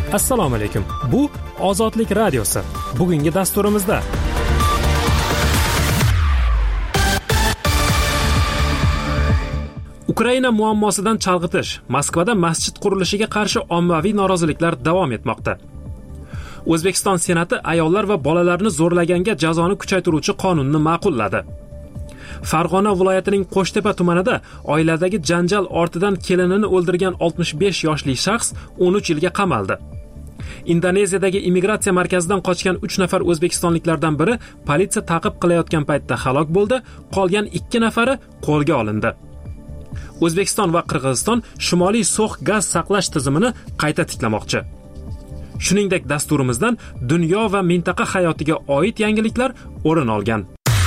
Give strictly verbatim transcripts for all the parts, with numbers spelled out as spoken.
Assalomu alaykum. Bu Ozodlik radiosi. Bugungi dasturimizda Ukraina muammosidan chalg'itish, Moskvada masjid qurilishiga qarshi ommaviy noroziliklar davom etmoqda. O'zbekiston Senati ayollar va bolalarni zo'rlaganga jazoni kuchaytiruvchi qonunni ma'qulladi. Farg'ona viloyatining Qo'shtepa tumanida oiladagi janjal ortidan kelinini o'ldirgan oltmish besh yoshli shaxs o'n uch yilga qamaldi. Indoneziyadagi immigratsiya markazidan qochgan uch nafar o'zbekistonliklardan biri politsiya ta'qib qilayotgan paytda halok bo'ldi, qolgan ikki nafari qo'lga olindi. O'zbekiston va Qirg'iziston Shimoliy so'x gaz saqlash tizimini qayta tiklamoqchi. Shuningdek, dasturimizdan dunyo va mintaqa hayotiga oid yangiliklar o'rin olgan.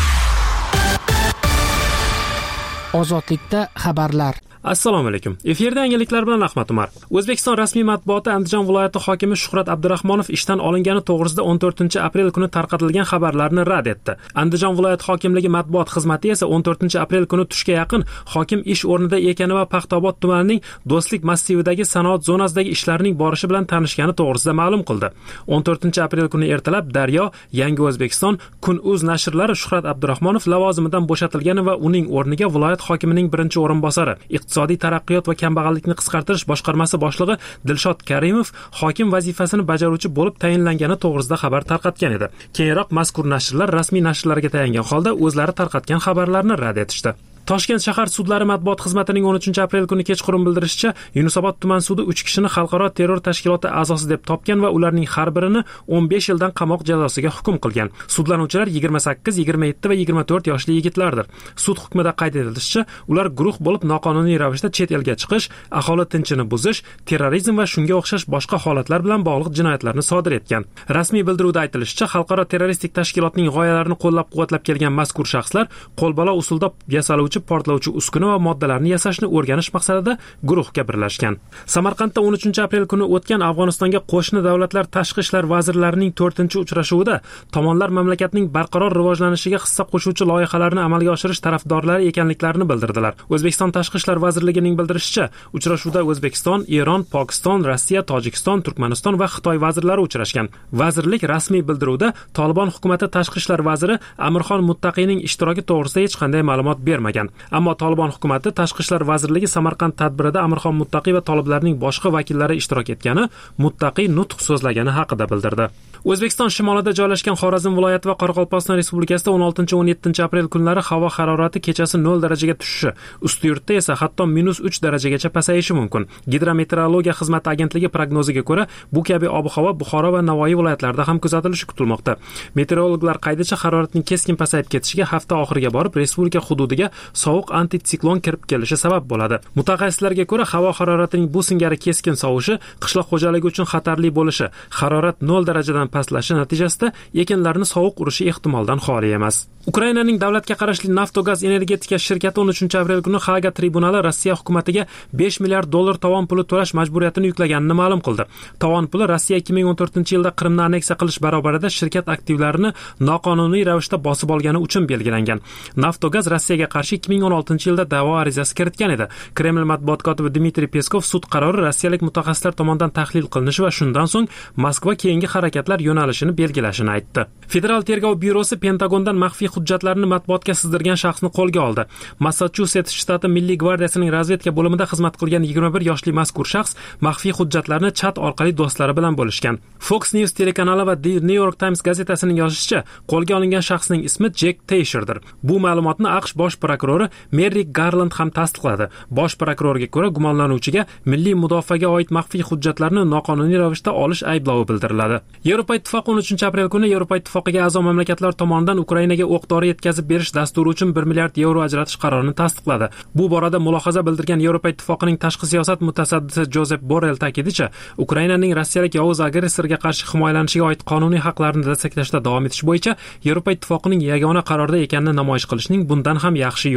Ozodlikda xabarlar. Assalomu alaykum. Efirda yangiliklar bilan Ahmad Umar. O'zbekiston rasmiy matbuoti Andijon viloyati hokimi Shuhrat Abdurahmonov ishdan olingani to'g'risida o'n to'rtinchi aprel kuni tarqatilgan xabarlarni rad etdi. Andijon viloyati hokimligi matbuot xizmati esa o'n to'rtinchi aprel kuni tushga yaqin hokim ish o'rnida ekani va Paxtaobod tumanining Do'stlik massividagi sanoat zonasidagi ishlarining borishi bilan tanishgani to'g'risida ma'lum qildi. o'n to'rtinchi aprel kuni ertalab Daryo, Yangi O'zbekiston, Kun.uz nashrlari Shuhrat Abdurahmonov lavozimidan bo'shatilgani va uning o'rniga viloyat hokimining birinchi o'rinbosari, Iqtisodiy taraqqiyot va kambag'allikni qisqartirish boshqarmasi boshlig'i Dilshod Karimov hokim vazifasini bajaruvchi bo'lib tayinlangani to'g'risida xabar tarqatgan edi. Keyinroq mazkur nashrlar rasmiy nashrlarga tayangan holda o'zlari tarqatgan xabarlarni rad etishdi. Toshkent shahar sudlari matbuot xizmatining o'n uchinchi aprel kuni kechqurun bildirishicha, Yunusobod tuman sudi uch kishini xalqaro terror tashkiloti a'zosi deb topgan va ularning har birini o'n besh yildan qamoq jazosiga hukm qilgan. Sudlanuvchilar yigirma sakkiz, yigirma yetti va yigirma to'rt yoshli yigitlardir. Sud hukmida qayd etilishicha, ular guruh bo'lib noqonuniy ravishda chet elga chiqish, aholi tinchini buzish, terrorizm va shunga o'xshash boshqa holatlar bilan bog'liq jinoyatlarni sodir etgan. Rasmiy bildiruvda aytilishicha, xalqaro terroristik tashkilotning g'oyalarini qo'llab-quvvatlab kelgan mazkur shaxslar qo'lbola usulda yasaluvchi portlovchi uskuna va moddalarni yasashni o'rganish maqsadida guruhga birlashgan. Samarqandda o'n uchinchi aprel kuni o'tgan Afg'onistonga qo'shni davlatlar tashqi ishlar vazirlarining to'rtinchi uchrashuvida tomonlar mamlakatning barqaror rivojlanishiga hissa qo'shuvchi loyihalarni amalga oshirish tarafdorlari ekanliklarini bildirdilar. O'zbekiston Tashqi ishlar vazirligining bildirishicha, uchrashuvda O'zbekiston, Eron, Pokiston, Rossiya, Tojikiston, Turkmaniston va Xitoy vazirlari uchrashgan. Vazirlik rasmiy bildiruvda Tolibon hukumati tashqi ishlar vaziri Amirxon Muttaqiyning ishtiroki to'g'risida hech qanday ma'lumot bermagan. Ammo Tolibon hukumati Tashqi ishlar vazirligi Samarqand tadbirida Amirxon Muttaqiy va toliblarning boshqa vakillari ishtirok etgani, Muttaqiy nutq so'zlagani haqida bildirdi. O'zbekiston shimolida joylashgan Xorazm viloyati va Qoraqalpog'iston Respublikasida o'n oltinchi o'n yettinchi aprel kunlari havo harorati kechasi nol darajaga tushishi, ustiyurtda esa hatto minus uch darajagacha pasayishi mumkin. Gidrometeorologiya xizmati agentligi prognoziga ko'ra, bu kabi ob-havo Buxoro va Navoiy viloyatlarida ham kuzatilishi kutilmoqda. Meteorologlar qaydicha haroratning keskin pasayib ketishiga hafta oxiriga borib respublika hududiga sovuq antitsiklon kirib kelishi sabab bo'ladi. Mutaxassislarga ko'ra, havo haroratining bu singari keskin sovishi qishloq xo'jaligi uchun xatarli bo'lishi, harorat nol darajadan pastlashi natijasida ekinlarni sovuq urishi ehtimoldan xoli emas. Ukrainaning davlatga qarashli Naftogaz energetika shirkati o'n uchinchi aprel kuni Haga tribunali Rossiya hukumatiga besh milliard dollar tovon puli to'lash majburiyatini yuklaganini ma'lum qildi. Tovon puli Rossiya ikki ming o'n to'rtinchi yilda Qrimni anneksiya qilish barobarida shirkat aktivlarini noqonuniy ravishda bosib olgani uchun belgilangan. Naftogaz Rossiyaga qarshi ikki ming o'n oltinchi yilda da'vo arizasi kiritgan edi. Kreml matbuot kotibi Dmitriy Peskov sud qarori rossiyalik mutaxassislar tomonidan tahlil qilinishi va shundan so'ng Moskva keyingi harakatlar yo'nalishini belgilashini aytdi. Federal tergov byurosi Pentagondan maxfiy hujjatlarni matbuotga sizdirgan shaxsni qo'lga oldi. Massachusets shtati Milliy gvardiyasining razvedka bo'limida xizmat qilgan yigirma bir yoshli mazkur shaxs maxfiy hujjatlarni chat orqali do'stlari bilan bo'lishgan. Fox News telekanali va The New York Times gazetasining yozishicha, qo'lga olingan shaxsning ismi Jack Teixerdir. Bu ma'lumotni AQSh bosh prokurori Merrick Garland ham tasdiqladi. Bosh prokurorga ko'ra, gumonlanuvchiga milliy mudofaaga oid maxfiy hujjatlarni noqonuniy ravishda olish ayblovi bildiriladi. Yevropa Ittifoqi o'n uchinchi aprel kuni Yevropa Ittifoqiga a'zo mamlakatlar tomonidan Ukrainaga o'q-dori yetkazib berish dasturi uchun bir milliard yevro ajratish qarorini tasdiqladi. Bu borada mulohaza bildirgan Yevropa Ittifoqining tashqi siyosat mutasaddisi Josep Borrell ta'kidlashi, Ukrainaning rossiyalik yovuz agressorga qarshi himoyalanishiga oid qonuniy haqlarini destaklashda davom etish bo'yicha Yevropa Ittifoqining yagona qarorda ekanini namoyish qilishning bundan ham yaxshi yo'li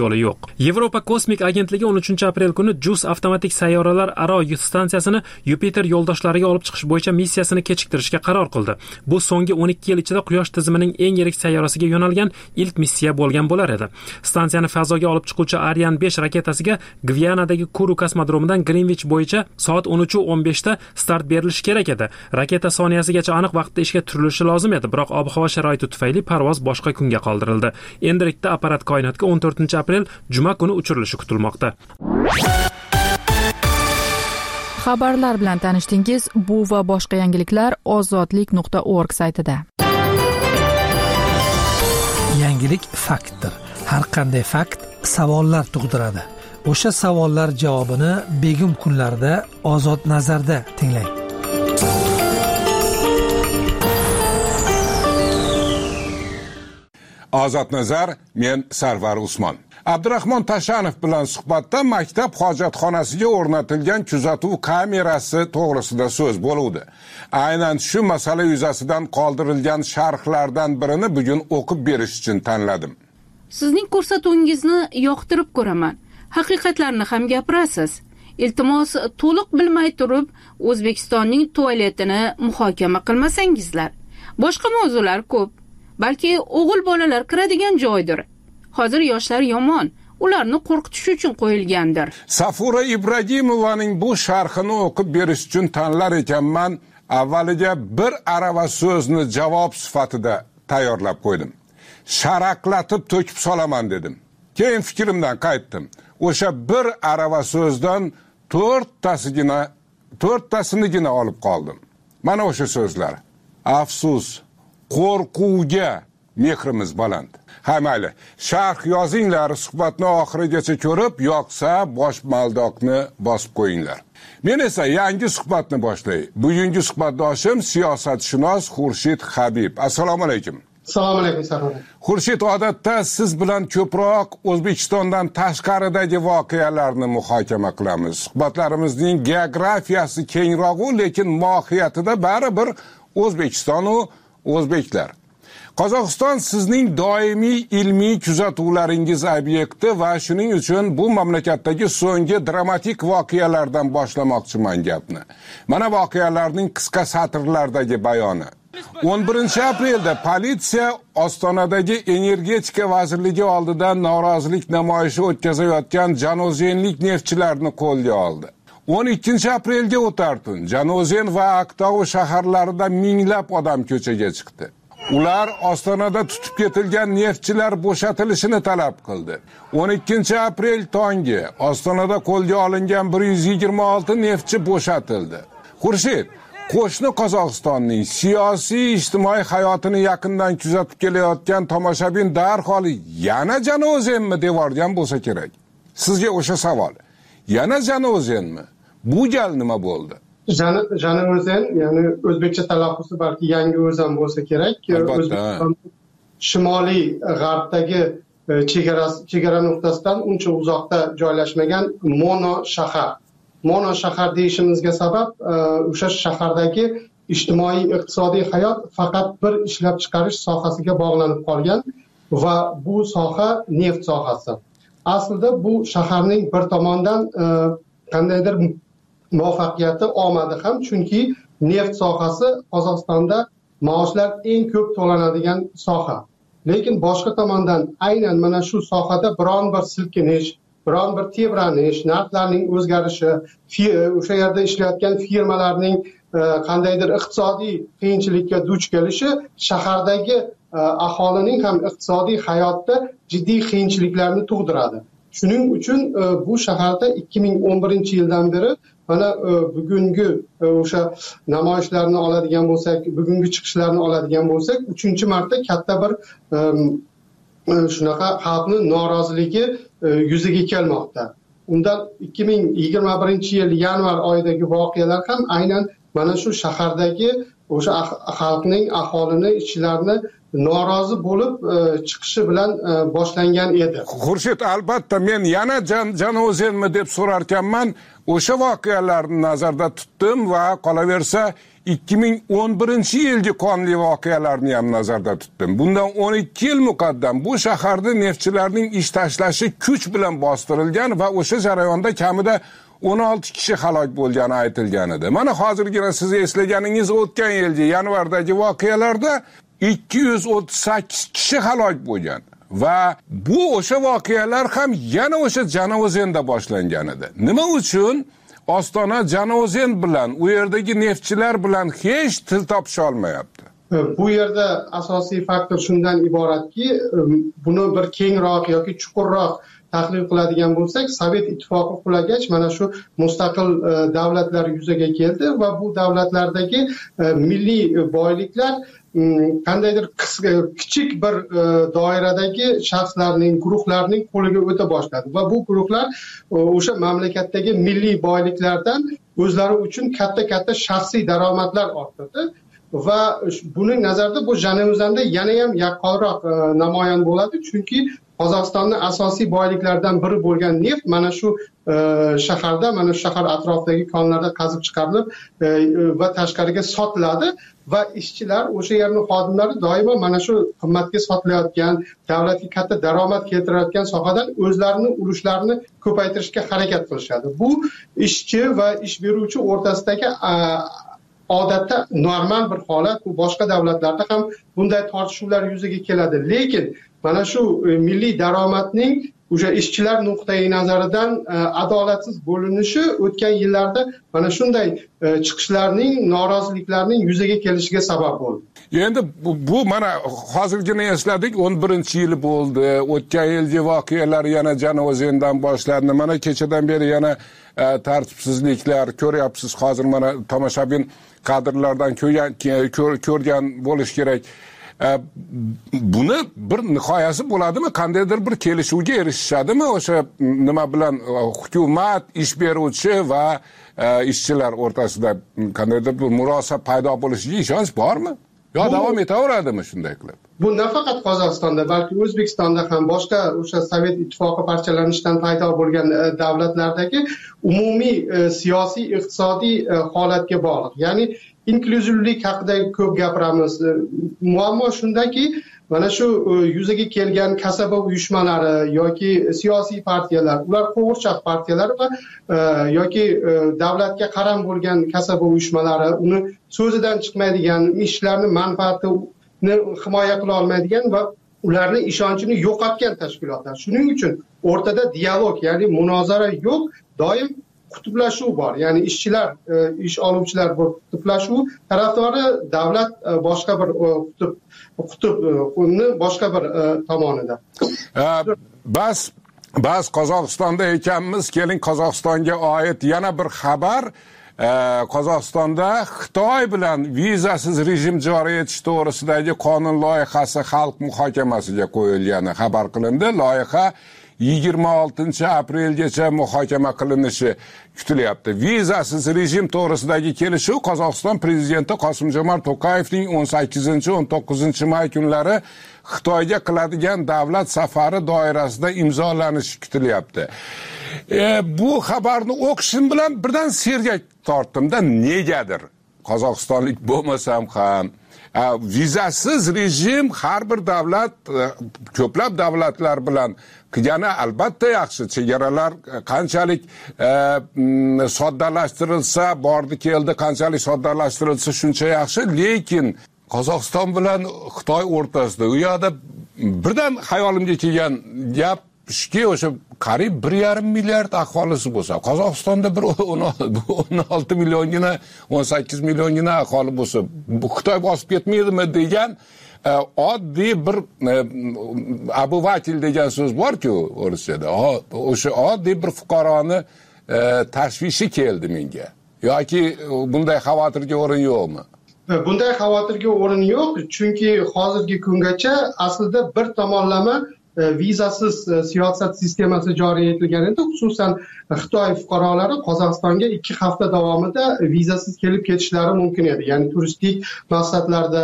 yo'li yo'q. Yevropa kosmik agentligi o'n uchinchi aprel kuni JUICE avtomatik sayyoralar aro yuk stansiyasini Yupiter yo'ldoshlariga olib chiqish bo'yicha missiyasini kechiktirishga qaror qildi. Bu so'nggi o'n ikki yil ichida Quyosh tizimining eng yirik sayyorasiga yo'nalgan ilk missiya bo'lgan bo'lar edi. Stansiyani fazoga olib chiquvchi Ariane besh raketasiga Gvianadagi Kuru kosmodromidan Greenwich bo'yicha soat o'n uch o'n beshda start berilishi kerak edi. Raketa soniyasigacha aniq vaqtda ishga turilishi lozim edi, biroq ob-havo sharoiti tufayli parvoz boshqa kunga qoldirildi. Endilikda apparat koinotga o'n to'rtinchi aprel juma kuni uchirilishi kutilmoqda. Xabarlar bilan tanishdingiz. Bu va boshqa yangiliklar ozodlik nuqta org saytida. Yangilik faktdir. Har qanday fakt savollar tug'diradi. O'sha savollar javobini begum kunlarda Ozod nazarda tinglang. Ozod nazar, men Sarvar Usmon. Abdurahmon Tashanov bilan suhbatda maktab hojatxonasiga o'rnatilgan kuzatuv kamerasi to'g'risida so'z bo'ldi. Aynan shu masala yuzasidan qoldirilgan sharhlardan birini bugun o'qib berish uchun tanladim. Sizning ko'rsatuvingizni yoqtirib ko'raman. Haqiqatlarni ham gapirasiz. Iltimos, to'liq bilmay turib, O'zbekistonning tualetini muhokama qilmasangizlar. Boshqa mavzular ko'p. Balki o'g'il bolalar kiradigan joydir. Hozir yoshlar yomon, ularni qo'rqitish uchun qo'yilgandir. Safura Ibragimovaning bu sharhini o'qib berish uchun tanlar ekanman. Avvaliga bir arava so'zni javob sifatida tayyorlab qo'ydim. Sharaqlatib to'kib solaman dedim. Keyin fikrimdan qaytdim. O'sha bir arava so'zdan to'rttasigina, to'rttasinigina olib qoldim. Mana o'sha so'zlar. Afsus, qo'rquvga mehrimiz baland. Ha mayli, sharh yozinglar, suhbatni oxirigacha ko'rib, yoqsa bosh maldoqni bosib qo'yinglar. Men esa yangi suhbatni boshlay. Bugungi suhbatdoshim siyosatshunos Xurshid Habib. Assalomu alaykum. Assalomu alaykum Sarvar. Xurshid, odatda siz bilan ko'proq O'zbekistondan tashqaridagi voqealarni muhokama qilamiz. Suhbatlarimizning geografiyasi kengroq, lekin mohiyatida baribir O'zbekiston va o'zbeklar. Qozog'iston sizning doimiy ilmiy kuzatuvlaringiz obyekti va shuning uchun bu mamlakatdagi so'nggi dramatik voqealardan boshlamoqchiman gapni. Mana voqealarning qisqa satrlardagi bayoni. o'n birinchi aprelda politsiya Ostonadagi energetika vazirligi oldida norozilik namoyishi o'tkazayotgan janozenlik neftchilarni qo'lga oldi. o'n ikkinchi aprelga o'tar tun Janozen va Aktau shaharlarida minglab odam ko'chaga chiqdi. Ular Ostonada tutib ketilgan neftchilar bo'shatilishini talab qildi. o'n ikkinchi aprel tongi Ostonada qo'lga olingan bir yuz yigirma olti neftchi bo'shatildi. Xurshid, qo'shni Qozog'istonning siyosiy ijtimoiy hayotini yaqindan kuzatib kelayotgan tomoshabin darhol yana Janozenmi devorgan bo'lsa kerak. Sizga o'sha savol. Yana Janozenmi? Bu gal nima bo'ldi? Janozen, ya'ni o'zbekcha talaffuzi balki yangi o'zam bo'lsa kerak. O'zbekiston shimoliy g'arbdagi chegara chegara nuqtasidan uncha uzoqda joylashmagan mono shahar. Mono shahar deyishimizga sabab o'sha shahardagi ijtimoiy iqtisodiy hayot faqat bir ishlab chiqarish sohasiga bog'lanib qolgan va bu soha neft sohasi. Aslida bu shaharning bir tomondan qandaydir muvaffaqiyati omadi ham, chunki neft sohasi Qozog'istonda maoshlar eng ko'p to'lanadigan soha. Lekin boshqa tomondan aynan mana shu sohada biron bir silkinish, biron bir tebranish, narxlarning o'zgarishi, o'sha yerda ishlayotgan firmalarning qandaydir iqtisodiy qiyinchilikka duch kelishi shahardagi aholining ham iqtisodiy hayotda jiddiy qiyinchiliklarni tug'diradi. Shuning uchun bu shaharda ikki ming o'n birinchi yildan beri mana bugungi o'sha namoyishlarni oladigan bo'lsak, bugungi chiqishlarni oladigan bo'lsak, uchinchi marta katta bir shunaqa xalqning noroziligi yuzaga kelmoqda. Undan ikki ming yigirma birinchi yil yanvar oyidagi voqealar ham aynan mana shu shahardagi o'sha xalqning, aholini, ishchilarni norozi bo'lib chiqishi bilan boshlangan edi. Xurshid, albatta men yana Janozenmi deb so'rar ekanman. O'sha voqealarni nazarda tutdim va qolaversa ikki ming o'n birinchi yilgi qonli voqealarni ham nazarda tutdim. Bundan o'n ikki yil muqaddam bu shaharda neftchilarning ish tashlashi kuch bilan bostirilgan va o'sha jarayonda kamida o'n olti kishi halok bo'lgani aytilgan edi. Mana hozirgina siz eslaganingiz o'tgan yilgi yanvardagi voqealarda ikki yuz o'ttiz sakkiz kishi halok bo'lgan. Va bu o'sha voqealar ham yana o'sha Janavozenda boshlangan edi. Nima uchun Ostona Janavozen bilan, u yerdagi neftchilar bilan hech til topisha olmayapti? Bu yerda asosiy faktor shundan iboratki, buni bir kengroq yoki chuqurroq tahlil qiladigan bo'lsak, Sovet ittifoqi qulagach mana shu mustaqil davlatlar yuzaga keldi va bu davlatlardagi milliy boyliklar qandaydir kichik bir doiradagi shaxslarning, guruhlarning qo'liga o'ta boshladi va bu guruhlar o'sha mamlakatdagi milliy boyliklardan o'zlari uchun katta-katta shaxsiy daromadlar orttirdi va buning nazarda bu Janavozenda yana ham yaqqolroq namoyon bo'ladi, chunki Qozog'istonning asosiy boyliklaridan biri bo'lgan neft mana shu shaharda, mana shu shahar atrofidagi konlarda qazib chiqarilib va tashqariga sotiladi va ishchilar, o'sha yerning xodimlari doimo mana shu qimmatga sotilayotgan, davlatga katta daromad keltirayotgan sohadan o'zlarining ulushlarini ko'paytirishga harakat qilishadi. Bu ishchi va ish beruvchi o'rtasidagi odatda normal bir holat. Bu boshqa davlatlarda ham bunday tortishuvlar yuzaga keladi. Lekin mana shu milliy daromadning o'sha ishchilar nuqtai nazaridan adolatsiz bo'linishi o'tgan yillarda mana shunday chiqishlarning, noroziliklarning yuzaga kelishiga sabab bo'ldi. Endi bu, bu mana hozirgina esladik, o'n birinchi yil bo'ldi. O'tgan yilgi voqealar yana Janavozendan boshlandi. Mana kechadan beri yana e, tartibsizliklar ko'ryapsiz. Hozir mana tomoshabin kadrlardan ko'rgan ko'rgan bo'lish kerak. Buni bir nihoyasi bo'ladimi? Qandaydir bir kelishuvga erishishadimi? O'sha nima bilan hukumat, ish beruvchi va ishchilar o'rtasida qandaydir bir murosa paydo bo'lishiga ishonch bormi? Yo davom etaveradimi shunday qilib? Bu nafaqat Qozog'istonda, balki O'zbekistonda ham boshqa o'sha Sovet ittifoqi parchalanishidan paydo bo'lgan davlatlardagi umumiy siyosiy, iqtisodiy holatga bog'liq. Ya'ni inkluzivlik haqida ko'p gapiramiz. Muammo shundaki, mana shu yuzaga kelgan kasaba uyushmalari yoki siyosiy partiyalar, ular qo'g'irchoq partiyalar va yoki davlatga qaram bo'lgan kasaba uyushmalari, uni so'zidan chiqmaydigan, ishlarning manfaatini himoya qila olmaydigan va ularning ishonchini yo'qotgan tashkilotlar. Shuning uchun o'rtada dialog, ya'ni munozara yo'q, doim qutblashuv bor. Ya'ni ishchilar, ish oluvchilar bu qutblashuv tarafdori, davlat boshqa bir qutb qutbni boshqa bir tomonida. Bas bas Qozog'istonda ekanmiz, keling Qozog'istonga oid yana bir xabar. Qozog'istonda Xitoy bilan vizasiz rejim joriy etish to'g'risidagi qonun loyihasi xalq muhokamasiga qo'yilgani xabar qilindi. Loyiha yigirma oltinchi aprelgacha muhokama qilinishi kutilyapti. Vizasiz rejim to'g'risidagi kelishuv Qozog'iston prezidenti Qosim-Jomart To'qayevning o'n sakkizinchi o'n to'qqizinchi may kunlari Xitoyga qiladigan davlat safari doirasida imzolanishi kutilyapti. E, bu xabarni o'qishim bilan birdan sergak tortdimda, negadir qozog'istonlik bo'lmasam ham vizasiz rejim har bir davlat, ko'plab davlatlar bilan qilgani albatta yaxshi. Chegaralar qanchalik e, soddalashtirilsa, bordi keldi, qanchalik soddalashtirilsa shuncha yaxshi. Lekin Qozog'iston bilan Xitoy o'rtasida u yoqda birdan hayolimga kelgan gap shuki, o'sha qariyb bir yarim milliard aholisi bo'lsa, Qozog'istonda bir o'n olti milliongina, o'n sakkiz milliongina aholi bo'lsa, bu Xitoy bosib ketmaydimi degan oddiy bir abuvatil degan so'z bor-ku o'rischada. O'sha oddiy bir fuqaroni tashvishi keldi menga. Yoki bunday xavotirga o'rin yo'qmi? Bunday xavotirga o'rin yo'q, chunki hozirgi kungacha aslida bir tomonlama vizasiz siyosat sistemasi joriy etilgan edi. Xususan Xitoy fuqarolari Qozog'istonga ikki hafta davomida vizasiz kelib ketishlari mumkin edi. Ya'ni turistik maqsadlarda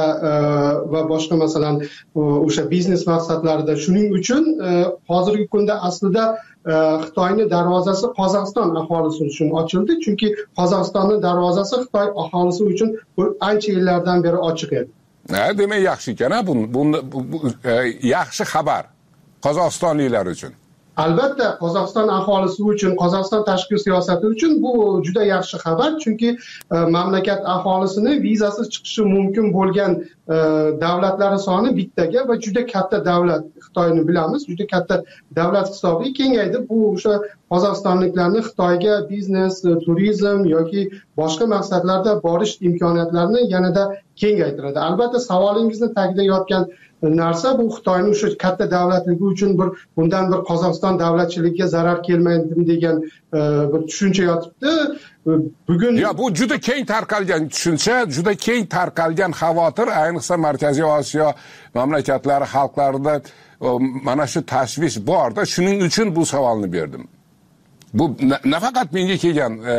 va boshqa masalan o'sha biznes maqsadlarida. Shuning uchun hozirgi kunda aslida Xitoyning darvozasi Qozog'iston aholisi uchun ochildi, chunki Qozog'istonning darvozasi Xitoy aholisi uchun ancha yillardan beri ochiq edi. Ha, demak yaxshi ekan, bu, bu, bu yaxshi xabar qozog'istonliklar uchun. Albatta, Qozog'iston aholisi uchun, Qozog'iston tashqi siyosati uchun bu juda yaxshi xabar, chunki e, mamlakat aholisini vizasiz chiqishi mumkin bo'lgan e, davlatlari soni bittaga va juda katta davlat, Xitoyni bilamiz, juda katta davlat hisobiga kengaydi. Bu o'sha qozog'istonliklarni Xitoyga biznes, turizm yoki boshqa maqsadlarda borish imkoniyatlarini yanada kengaytiradi. Albatta, savolingizni tagida yotgan narsa bu Xitoyning o'sha katta davlatligi uchun bir bundan bir Qozog'iston davlatchiligiga zarar kelmaydi degan e, bir tushuncha yotibdi. Bugun ya bu juda keng tarqalgan tushuncha, juda keng tarqalgan xavotir, ayniqsa Markaziy Osiyo mamlakatlari xalqlarida mana shu tashvish borda, shuning uchun bu savolni berdim. Bu nafaqat menga kelgan e,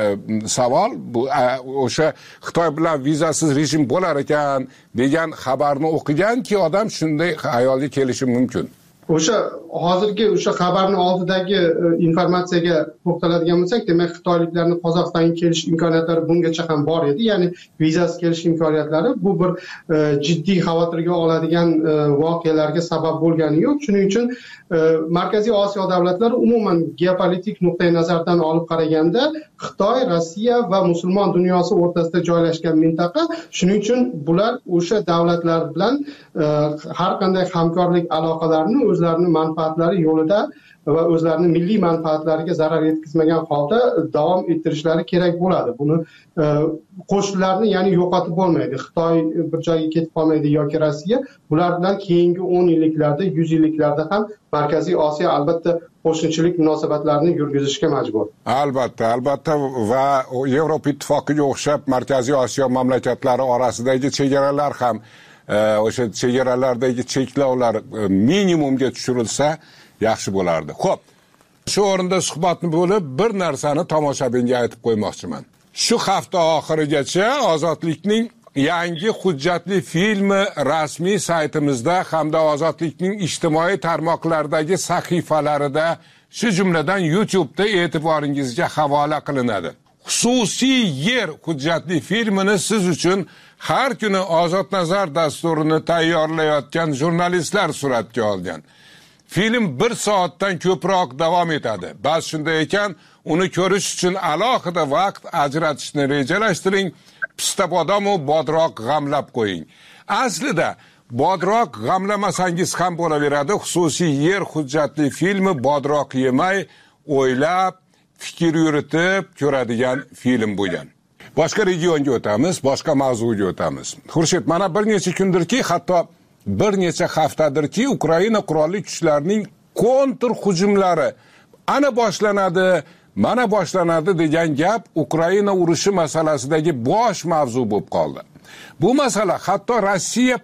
savol, bu o'sha Xitoy bilan vizasiz rejim bo'lar ekan degan xabarni o'qiganki odam shunday xayolga kelishi mumkin. O'sha hozirgi o'sha xabarning oldidagi informatsiyaga to'xtaladigan bo'lsak, demak xitoyliklarning Qozog'istonga kelish imkoniyatlari bungacha ham bor edi. Ya'ni vizasiz kelish imkoniyatlari bu bir e, jiddiy xavotirga oladigan e, voqealarga sabab bo'lgani yo'q. Shuning uchun e, Markaziy Osiyo davlatlari umuman geopolitik nuqtai nazardan olib qaraganda Xitoy, Rossiya va musulmon dunyosi o'rtasida joylashgan mintaqa. Shuning uchun bular o'sha davlatlar bilan e, har qanday hamkorlik aloqalarini o'zlarini manfaatlari yo'lida va o'zlarini milliy manfaatlariga zarar yetkazmagan holda davom ettirishlari kerak bo'ladi. Buni e, qo'shnilarni ya'ni yo'qotib bo'lmaydi. Xitoy bir joyga ketib qolmaydi yoki Rossiya. Bular bilan keyingi o'n yilliklarda, yuz yilliklarda ham Markaziy Osiyo albatta qo'shnichilik munosabatlarini yurgizishga majbur. Albatta, albatta va Yevropa ittifoqiga o'xshab Markaziy Osiyo mamlakatlari orasidagi chegaralar ham o'sha chegaralardagi cheklovlar minimumga tushirilsa yaxshi bo'lardi. Xo'p, shu o'rinda suhbatni bo'lib bir narsani tomoshabinga aytib qo'ymoqchiman. Shu hafta oxirigacha Ozodlikning yangi hujjatli filmi rasmiy saytimizda hamda Ozodlikning ijtimoiy tarmoqlardagi sahifalarida, shu jumladan YouTube'da e'tiboringizga havola qilinadi. Xususiy yer hujjatli filmini siz uchun har kuni Ozod nazar dasturini tayyorlayotgan jurnalistlar suratga olgan. Film bir soatdan ko'proq davom etadi. Bas shunday ekan, uni ko'rish uchun alohida vaqt ajratishni rejalashtiring. Pista bodomu bodroq g'amlab qo'ying. Aslida bodroq g'amlamasangiz ham bo'laveradi. Xususiy yer hujjatli filmi bodroq yemay, o'ylab, fikr yuritib ko'radigan film bo'lgan. Boshqa regionga o'tamiz, boshqa mavzuga o'tamiz. Xurshid, mana bir necha kundirki, hatto bir necha haftadirki, Ukraina qurolli kuchlarining kontr hujumlari ana boshlanadi, mana boshlanadi degan gap Ukraina urushi masalasidagi bosh mavzu bo'lib qoldi. Bu masala hatto Rossiya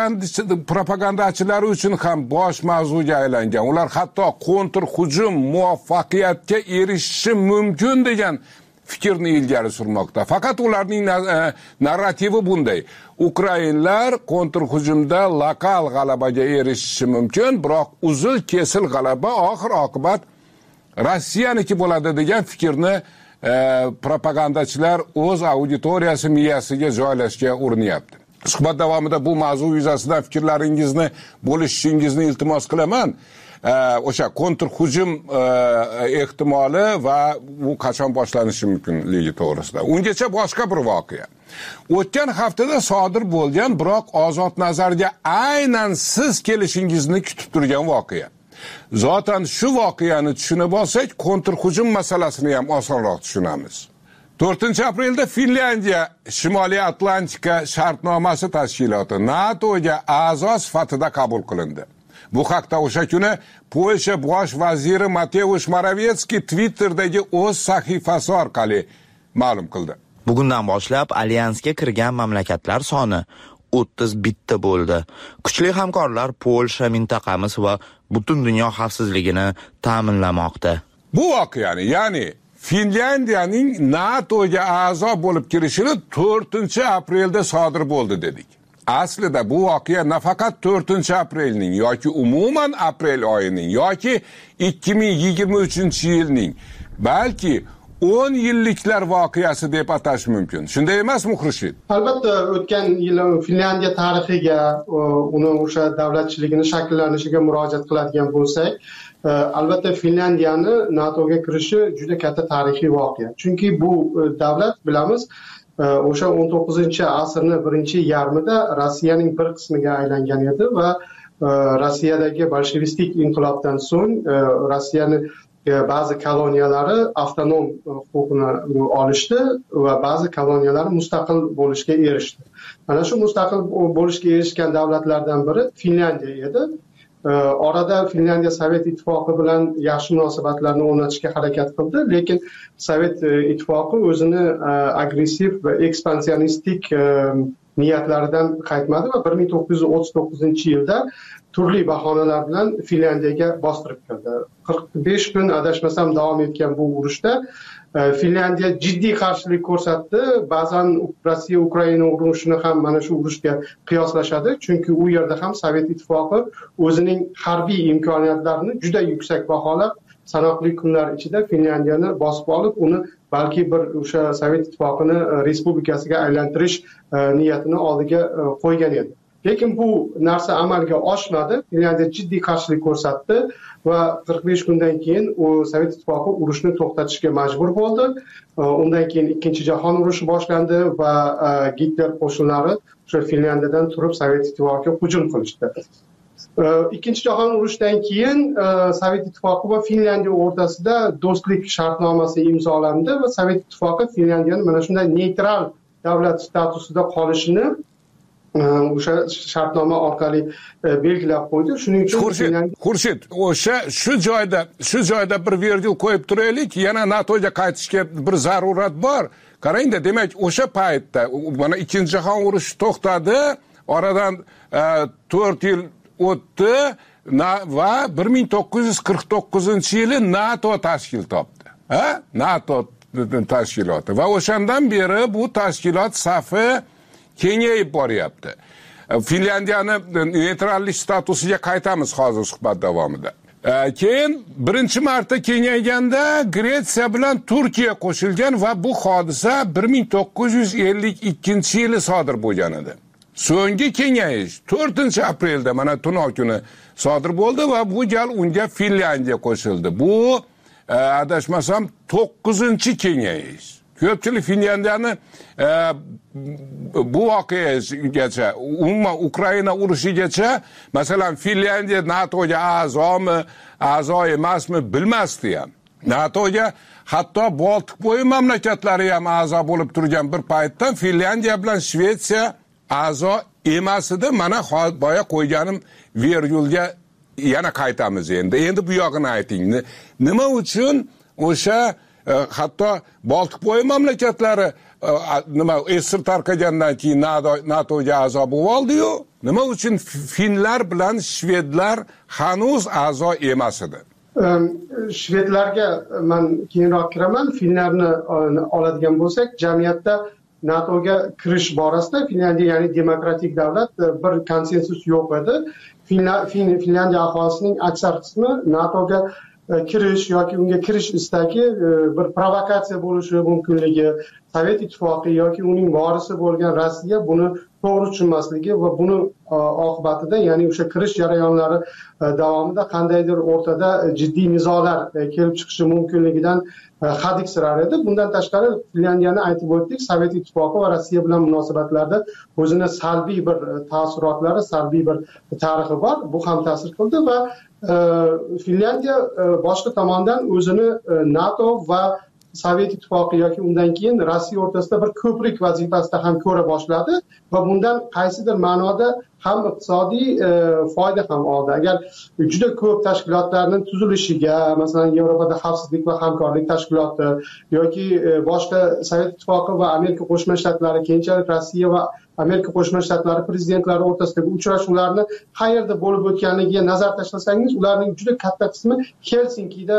propagandachilari uchun ham bosh mavzuga aylangan. Ular hatto kontr hujum muvaffaqiyatga erishishi mumkin degan fikrni ilgari surmoqda. Faqat ularning narrativi bunday. Ukrainlar kontr hujumda lokal g'alabaga erishishi mumkin, biroq uzil kesil g'alaba oxir oqibat Rossiyaniki bo'ladi degan fikrni e, propagandachilar o'z auditoriyasi miyasiga joylashga urinyapti. Suhbat davomida bu mavzu yuzasidan fikrlaringizni bo'lishingizni iltimos qilaman. E, o'sha kontr hujum e, ehtimoli va bu qachon boshlanishi mumkinligi to'g'risida. Ungacha boshqa bir voqea. O'tgan haftada sodir bo'lgan, biroq Ozod nazarga aynan siz kelishingizni kutib turgan voqea. Zotan shu voqeani tushunib olsak, kontr hujum masalasini ham osonroq tushunamiz. to'rtinchi aprelda Finlyandiya Shimoliy Atlantika shartnomasi tashkiloti NATOga a'zo sifatida qabul qilindi. Bu haqda o'sha kuni Polsha bosh vaziri Mateusz Morawiecki Twitter'dagi o'z sahifasi orqali ma'lum qildi. Bugundan boshlab alyansga kirgan mamlakatlar soni o'ttiz bitta bo'ldi. Kuchli hamkorlar Polsha, mintaqamiz va butun dunyo xavfsizligini ta'minlamoqda. Bu voqeani, ya'ni Finlyandiyaning NATOga a'zo bo'lib kirishini to'rtinchi aprelda sodir bo'ldi dedik. Aslida bu voqea nafaqat to'rtinchi aprelning yoki umuman aprel oyining yoki ikki ming yigirma uchinchi yilning, balki o'n yilliklar voqeasi deb atash mumkin. Shunday emasmi, Xurshid? Albatta, o'tgan yil Finlyandiya tarixiga, uni o'sha davlatchiligini shakllanishiga murojaat qiladigan bo'lsak, albatta Finlyandiyani NATOga kirishi juda katta tarixiy voqea. Chunki bu davlat, bilamiz, o'sha o'n to'qqizinchi asrning birinchi yarmida Rossiyaning bir qismiga aylangan edi va Rossiyadagi bolshevistik inqilobdan so'ng Rossiyani ba'zi koloniyalari avtonom huquqini olishdi va ba'zi koloniyalari mustaqil bo'lishga erishdi. Mana shu mustaqil bo'lishga erishgan davlatlardan biri Finlyandiya edi. Orada Finlyandiya Sovet ittifoqi bilan yaxshi munosabatlarni o'rnatishga harakat qildi, lekin Sovet ittifoqi o'zini agressiv va ekspansionistik niyatlaridan qaytmadi va bir ming to'qqiz yuz o'ttiz to'qqizinchi yilda turli bahonalar bilan Finlyandiyaga bostirib kirdi. qirq besh kun adashmasam davom etgan bu urushda Finlyandiya jiddiy qarshilik ko'rsatdi. Ba'zan Rossiya Ukraina urushini ham mana shu urushga qiyoslashadi, chunki u yerda ham Sovet ittifoqi o'zining harbiy imkoniyatlarini juda yuksak baholab, sanoqli kunlar ichida Finlyandiyani bosib olib, uni balki bir o'sha Sovet ittifoqini respublikasiga aylantirish niyatini oldiga qo'ygan edi. Lekin bu narsa amalga oshmadi. Finlyandiya jiddiy qarshilik ko'rsatdi va qirq besh kundan keyin u Sovet ittifoqi urushni to'xtatishga majbur bo'ldi. Undan keyin Ikkinchi jahon urushi boshlandi va Gitler qo'shinlari o'sha Finlyandiyadan turib Sovet ittifoqiga hujum qilishdi. Ikkinchi jahon urushidan keyin Sovet ittifoqi va Finlyandiya o'rtasida do'stlik shartnomasi imzolandi va Sovet ittifoqi Finlyandiyani mana shunday neytral davlat statusida qolishini o'sha shartnoma orqali belgilab qo'ydi. Shuning uchun Xurshid, o'sha shu joyda shu joyda bir virgul qo'yib turaylik, yana NATOga qaytishga bir zarurat bor. Qarangda, demak, o'sha paytda mana Ikkinchi jahon urushi to'xtadi, oradan to'rt yil o'tdi va bir ming to'qqiz yuz qirq to'qqizinchi yili NATO tashkil topdi. Ha? NATO tashkiloti va o'shandan beri bu tashkilot safi kengayib boryapti. Finlyandiyani neytrallik statusiga qaytamiz hozir suhbat davomida. Keyin birinchi marta kengayganda Gretsiya bilan Turkiya qo'shilgan va bu hodisa bir ming to'qqiz yuz ellik ikkinchi yili sodir bo'lgan edi. So'nggi kengayish to'rtinchi aprelda mana tunov kuni sodir bo'ldi va bu gal unga Finlyandiya qo'shildi. Bu adashmasam to'qqizinchi kengayish. Ko'pchilik Finlyandiyani bu voqeagacha, umuman Ukraina urushigacha, masalan, Finlyandiya NATOga a'zomi, a'zo emasmi bilmasdi ham. NATOga hatto Boltiqbo'yi mamlakatlari ham a'zo bo'lib turgan bir paytdan Finlyandiya bilan Shvetsiya a'zo emas edi. Mana boya qo'yganim virgulga yana qaytamiz endi. Endi bu yog'ini ayting. Nima uchun o'sha hatto Boltiqbo'yi mamlakatlari nima esir tarqagandan keyin NATOga a'zo bo'lib oldi-yu, nima uchun finlar bilan shvedlar hanuz a'zo emas edi? Shvedlarga men keyinroq kiraman. Finlarni oladigan bo'lsak, jamiyatda NATOga kirish borasida Finlyandiya, ya'ni demokratik davlat, bir konsensus yo'q edi. Finlyandiya aholisining aksar qismi NATOga kirish yoki unga kirish istagi bir provokatsiya bo'lishi mumkinligi, Sovet ittifoqi yoki uning vorisi bo'lgan Rossiya buni to'g'ri tushunmasligi va buni oqibatida, ya'ni o'sha kirish jarayonlari davomida qandaydir o'rtada jiddiy nizolar kelib chiqishi mumkinligidan hadiksirar edi. Bundan tashqari Finlyandiyani aytib o'tdik, Sovet ittifoqi va Rossiya bilan munosabatlarda o'zini salbiy bir ta'sirotlari, salbiy bir tarixi bor. Bu ham ta'sir qildi va Finlyandiya boshqa tomondan o'zini NATO va Sovet ittifoqi yoki undan keyin Rossiya o'rtasida bir ko'prik vazifasida ham ko'ra boshladi va bundan qaysidir ma'noda ham iqtisodiy foyda ham oldi. Agar juda ko'p tashkilotlarning tuzilishiga, masalan, Yevropada xavfsizlik va hamkorlik tashkiloti yoki boshqa Sovet ittifoqi va Amerika Qo'shma Shtatlari, keyinchalik Rossiya va Amerika Qo'shma Shtatlari prezidentlari o'rtasidagi uchrashuvlarni qayerda bo'lib o'tganligiga nazar tashlasangiz, ularning juda katta qismi Helsinkida,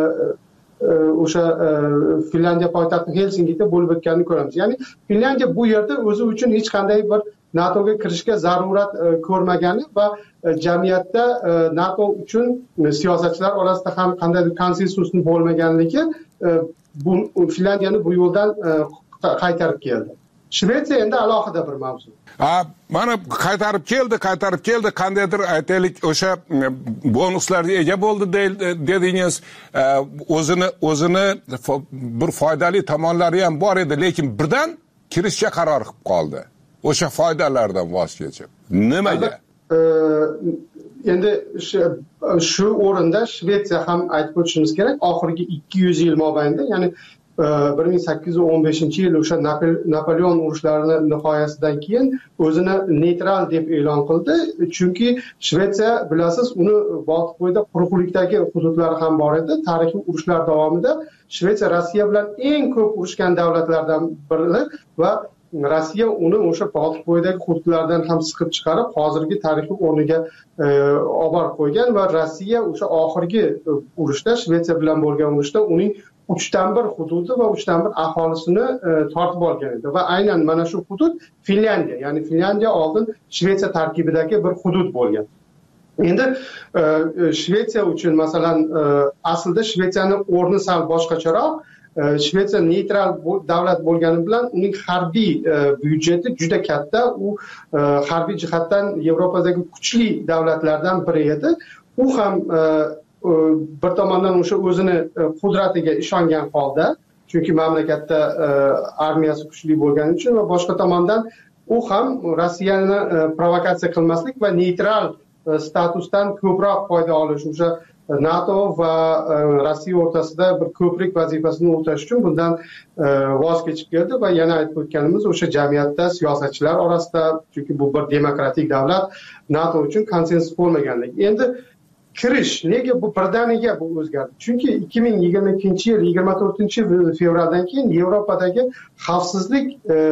o'sha Finlandiya poytaxti Helsinkida bo'lib o'tganini ko'ramiz. Ya'ni Finlandiya bu yerda o'zi uchun hech qanday bir NATOga kirishga zarurat ko'rmagani va jamiyatda NATO uchun siyosatchilar orasida ham qandaydir konsensusning bo'lmaganligi bu Finlandiyani bu yo'ldan qaytarib keldi. Shvetsiya endi alohida bir mavzu. Ha, mana qaytarib keldi, qaytarib keldi, qandaydir aytaylik o'sha bonuslarga ega bo'ldi dedingiz. O'zini o'zini bir foydali tomonlari ham bor edi, lekin birdan kirishga qaror qilib qoldi. O'sha foydalardan voz kechib. Nimaga? Endi shu o'rinda Shvetsiya ham aytib o'tishimiz kerak, oxirgi ikki yuz yil mobaynida, ya'ni bir ming sakkiz yuz o'n beshinchi yil o'sha Napoleon urushlarini nihoyasidan keyin o'zini neytral deb e'lon qildi. Chunki Shvetsiya, bilasiz, uni Boltiqbo'yida quruqlikdagi hududlari ham bor edi. Tarixiy urushlar davomida Shvetsiya Rossiya bilan eng ko'p urushgan davlatlardan biri va Rossiya uni o'sha Boltiqbo'yidagi hududlardan ham siqib chiqarib, hozirgi tarixiy o'rniga olib borib qo'ygan va Rossiya o'sha oxirgi urushda, Shvetsiya bilan bo'lgan urushda uning uchdan bir hududi va uchdan bir aholisini tortib olgan edi va aynan mana shu hudud Finlandiya, ya'ni Finlandiya oldin Shvetsiya tarkibidagi bir hudud bo'lgan. Endi Shvetsiya uchun masalan aslida Shvetsiyaning o'rni sal boshqacharoq. Shvetsiya neytral davlat bo'lgani bilan uning harbiy byudjeti juda katta. U harbiy jihatdan Yevropadagi kuchli davlatlardan biri edi. U ham bir tomondan o'sha o'zini qudratiga ishongan holda, chunki mamlakatda armiyasi kuchli bo'lgani uchun, va boshqa tomondan u ham Rossiyani provokatsiya qilmaslik va neytral statusdan ko'proq foyda olish, o'sha NATO va Rossiya o'rtasida bir ko'prik vazifasini o'tash uchun bundan voz kechib keldi va yana aytib o'tganimiz o'sha jamiyatda siyosatchilar orasida, chunki bu bir demokratik davlat, NATO uchun konsensus bo'lmaganligi. Endi kirish nega bu birdaniga bu o'zgardi? Chunki ikki ming yigirma ikkinchi yil yigirma to'rtinchi fevraldan keyin Yevropadagi xavfsizlik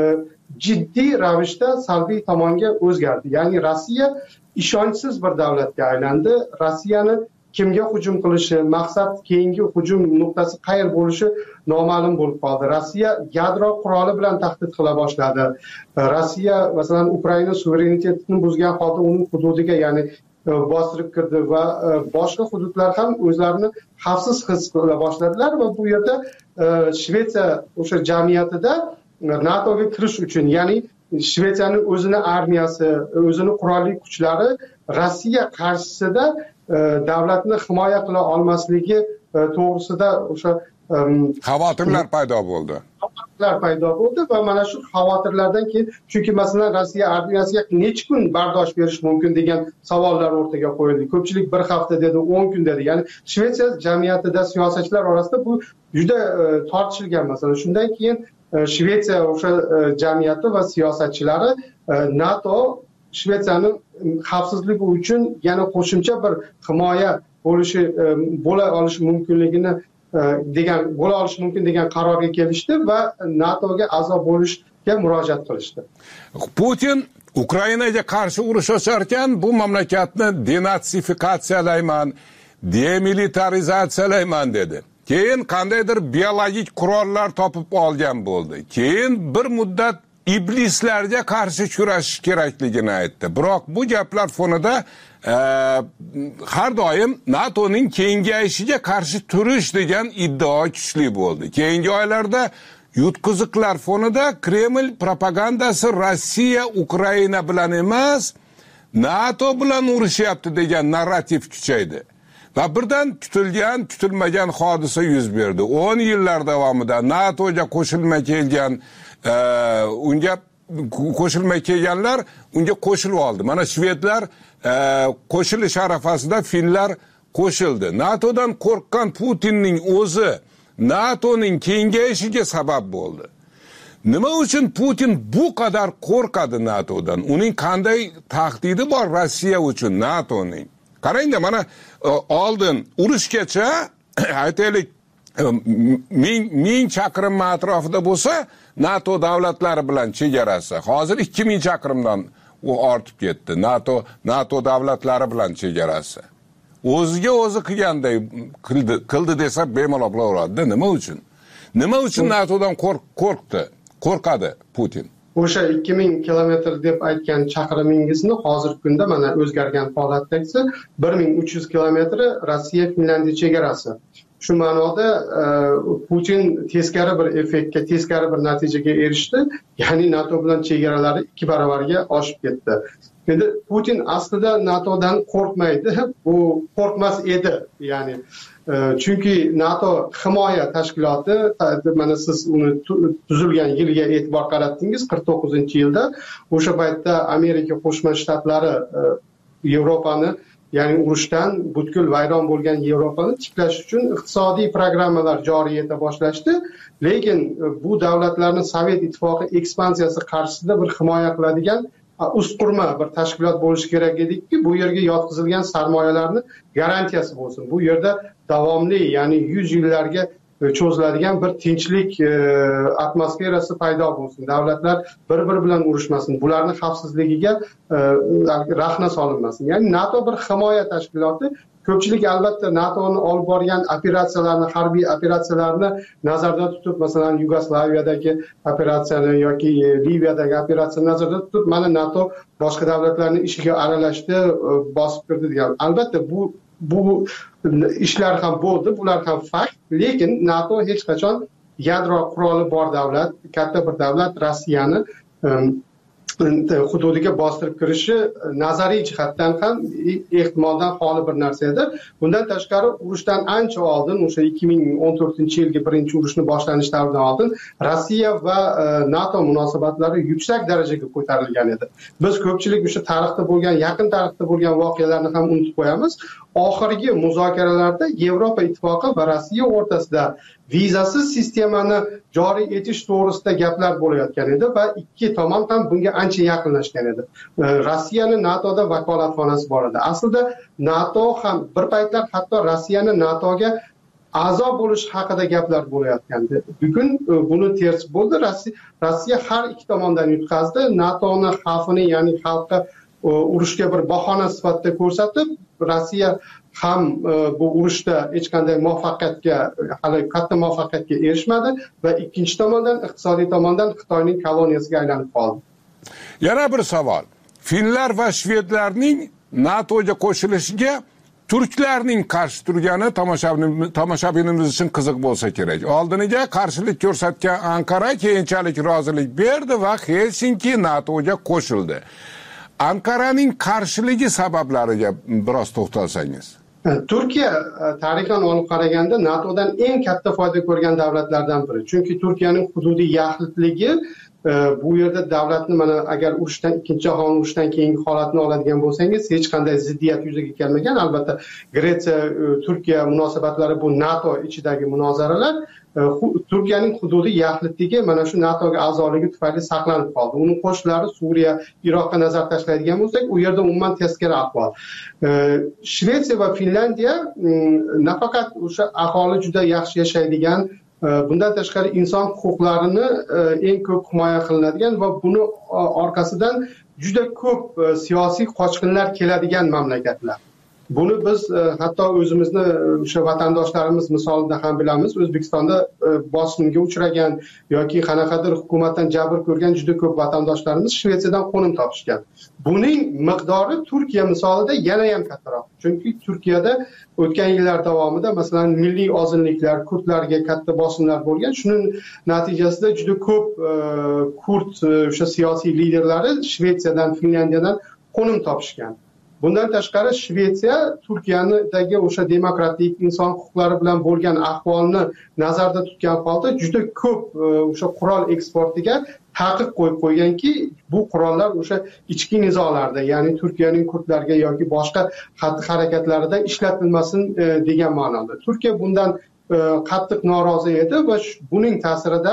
jiddiy ravishda salbiy tomonga o'zgardi. Ya'ni Rossiya ishonchsiz bir davlatga aylandi. Rossiyani kimga hujum qilishi, maqsad, keyingi hujum nuqtasi qayer bo'lishi noma'lum bo'lib qoldi. Rossiya yadro quroli bilan tahdid qila boshladi. Rossiya masalan Ukraina suverenitetini buzgan holda uning hududiga, ya'ni bostirib kirdi va boshqa hududlar ham o'zlarini xavfsiz his qila boshladilar va bu yerda Shvetsiya o'sha jamiyatida NATOga kirish uchun, ya'ni Shvetsiyaning o'zini armiyasi, o'zini qurolli kuchlari Rossiya qarshisida davlatni himoya qila olmasligi to'g'risida o'sha xavotirlar paydo bo'ldi. Xavotirlar paydo bo'ldi va mana shu xavotirlardan keyin, chunki masalan Rossiya armiyasiga necha kun bardosh berish mumkin degan savollar o'rtaga qo'yildi. Ko'pchilik bir hafta dedi, o'n kun dedi. Ya'ni Shvetsiya jamiyatida siyosatchilar orasida bu juda tortishilgan masala. Shundan keyin Shvetsiya o'sha jamiyati va siyosatchilari NATO Shvetsiyaning xavfsizligi uchun yana qo'shimcha bir himoya bo'lishi bo'la olishi mumkinligini degan bo'la olishi mumkin degan qarorga kelishdi va NATOga a'zo bo'lishga murojaat qilishdi. Putin Ukrainaga qarshi urush ochar ekan, bu mamlakatni denatsifikatsiyalayman, demilitarizatsiyalayman dedi. Keyin qandaydir biologik qurollar topib olgan bo'ldi. Keyin bir muddat iblislarga qarshi kurashish kerakligini aytdi. Biroq bu gaplar fonida e, har doim NATOning kengayishiga qarshi turish degan iddao kuchli bo'ldi. Keyingi oylarda yutqiziqlar fonida Kreml propagandasi Rossiya Ukraina bilan emas, NATO bilan urushyapti degan narrativ kuchaydi. Va birdan kutilgan, kutilmagan hodisa yuz berdi. o'n yillar davomida NATOga qo'shilmay kelgan e, unga qo'shilmay kelganlar unga qo'shilib oldi. Mana shvedlar e, qo'shilish arafasida finlar qo'shildi. NATOdan qo'rqqan Putinning o'zi NATOning kengayishiga sabab bo'ldi. Nima uchun Putin bu qadar qo'rqadi NATOdan? Uning qanday tahdidi bor Rossiya uchun NATOning? Qarangda, mana oldin urushgacha aytaylik ming ming chaqirim atrofida bo'lsa, NATO davlatlari bilan chegarasi. Hozir ikki ming chaqirimdan u ortib ketdi. NATO NATO davlatlari bilan chegarasi. O'ziga o'zi qilganday qildi, qildi desa bemalol bo'laveradi. Nima uchun? Nima uchun NATOdan qo'rqdi? Qo'rqadi Putin. O'sha ikki ming kilometr deb aytgan chaqirimingizni hozirgi kunda mana o'zgargan holatdagisi bir ming uch yuz kilometr Rossiya Finlandiya chegarasi. Shu ma'noda Putin teskari bir effektga, teskari bir natijaga erishdi. Ya'ni NATO bilan chegaralari ikki baravarga oshib ketdi. Endi Putin aslida NATOdan qo'rqmaydi, bu qo'rqmas edi. Ya'ni chunki NATO himoya tashkiloti, mana siz uni tuzilgan yilga e'tibor qaratdingiz, qirq to'qqizinchi yilda. O'sha paytda Amerika Qo'shma Shtatlari Yevropani, ya'ni urushdan butkul vayron bo'lgan Yevropani tiklash uchun iqtisodiy programmalar joriy eta boshlashdi. Lekin bu davlatlarning Sovet ittifoqi ekspansiyasi qarshisida bir himoya qiladigan usqurma bir tashkilot bo'lishi kerak ediki, bu yerga yotqizilgan sarmoyalarni garantiyasi bo'lsin. Bu yerda davomli, ya'ni yuz yillarga cho'ziladigan bir tinchlik atmosferasi paydo bo'lsin. Davlatlar bir-biri bilan urushmasin. Bularning xavfsizligiga rahna solinmasin. Ya'ni NATO bir himoya tashkiloti. Ko'pchilik albatta NATOning olib borgan operatsiyalarni, harbiy operatsiyalarni nazarda tutib, masalan, Yugoslaviyadagi operatsiyani yoki Liviyadagi operatsiyani nazarda tutib, mana NATO boshqa davlatlarning ishiga aralashdi, bosib kirdi degan. Albatta bu bu ishlar ham bo'ldi, bular ham fakt, lekin NATO hech qachon yadro quroli bor davlat, katta bir davlat Rossiyani hududiga bostirib kirishi nazariy jihatdan ham ehtimoldan xoli bir narsa edi. Bundan tashqari urushdan ancha oldin, o'sha ikki ming o'n to'rtinchi yilgi birinchi urushni boshlanish davridan oldin Rossiya va NATO munosabatlari yuksak darajaga ko'tarilgan edi. Biz ko'pchilik o'sha tarixda bo'lgan, yaqin tarixda bo'lgan voqealarni ham unutib qo'yamiz. Oxirgi muzokaralarda Yevropa ittifoqi va Rossiya o'rtasida vizasiz sistemani joriy etish to'g'risida gaplar bo'layotgan edi va ikki tomon ham bunga ancha yaqinlashgan edi. Rossiyani NATOda vakolatxonasi bor edi. Aslida NATO ham bir paytlar hatto Rossiyani NATOga a'zo bo'lish haqida gaplar bo'layotgandi. Bugun buni tersi bo'ldi. Rossiya har ikki tomondan yutqazdi. NATOning xavfini, ya'ni xalqqa urushga bir bahona sifatida ko'rsatib, Rossiya ham bu urushda hech qanday muvaffaqiyatga, hali katta muvaffaqiyatga erishmadi va ikkinchi tomondan, iqtisodiy tomondan Xitoyning koloniyasiga aylanib qoldi. Yana bir savol. Finlar va shvedlarning NATOga qo'shilishiga turklarning qarshi turgani tomoshabinimiz uchun qiziq bo'lsa kerak. Oldiniga qarshilik ko'rsatgan Anqara keyinchalik rozilik berdi va Helsinki NATOga qo'shildi. Anqaraning qarshiligi sabablariga biroz to'xtalsangiz. Turkiya tarixan olib qaraganda NATOdan eng katta foyda ko'rgan davlatlardan biri. Chunki Turkiyaning hududiy yaxlitligi, bu yerda davlatni, mana agar urushdan, ikkinchi jahon urushidan keyingi holatni oladigan bo'lsangiz, hech qanday ziddiyat yuzaga kelmagan. Albatta Gretsiya Turkiya munosabatlari bu NATO ichidagi munozaralar. Turkiyaning hududiy yaxlitligi mana shu NATOga a'zoligi tufayli saqlanib qoldi. Uning qo'shinlari Suriya, Iroqqa nazar tashlaydigan bo'lsak, u yerda umuman teskari ahvol. Shvetsiya va Finlandiya nafaqat o'sha aholi juda yaxshi yashaydigan, bundan tashqari inson huquqlarini eng ko'p himoya qilinadigan va buni orqasidan juda ko'p siyosiy qochqinlar keladigan mamlakatlar. Buni biz hatto o'zimizni o'sha vatandoshlarimiz misolida ham bilamiz. O'zbekistonda bosimga uchragan yoki qanaqadir hukumatdan jabr ko'rgan juda ko'p vatandoshlarimiz Shvetsiyadan qo'nim topishgan. Buning miqdori Turkiya misolida yana ham kattaroq. Chunki Turkiyada o'tgan yillar davomida masalan milliy ozunliklar, kurdlarga katta bosimlar bo'lgan. Shuning natijasida juda ko'p kurd o'sha siyosiy liderlari Shvetsiyadan, Finlandiyadan qo'nim topishgan. Bundan tashqari Shvetsiya Turkiyadagi o'sha demokratik inson huquqlari bilan bo'lgan ahvolni nazarda tutgan holda juda ko'p o'sha qurol eksportiga taqiq qo'yib qo'yganki, bu qurollar o'sha ichki nizolarda, ya'ni Turkiyaning kurdlarga yoki boshqa xatti-harakatlarida ishlatilmasin degan ma'noda. Turkiya bundan qattiq norozi edi va buning ta'sirida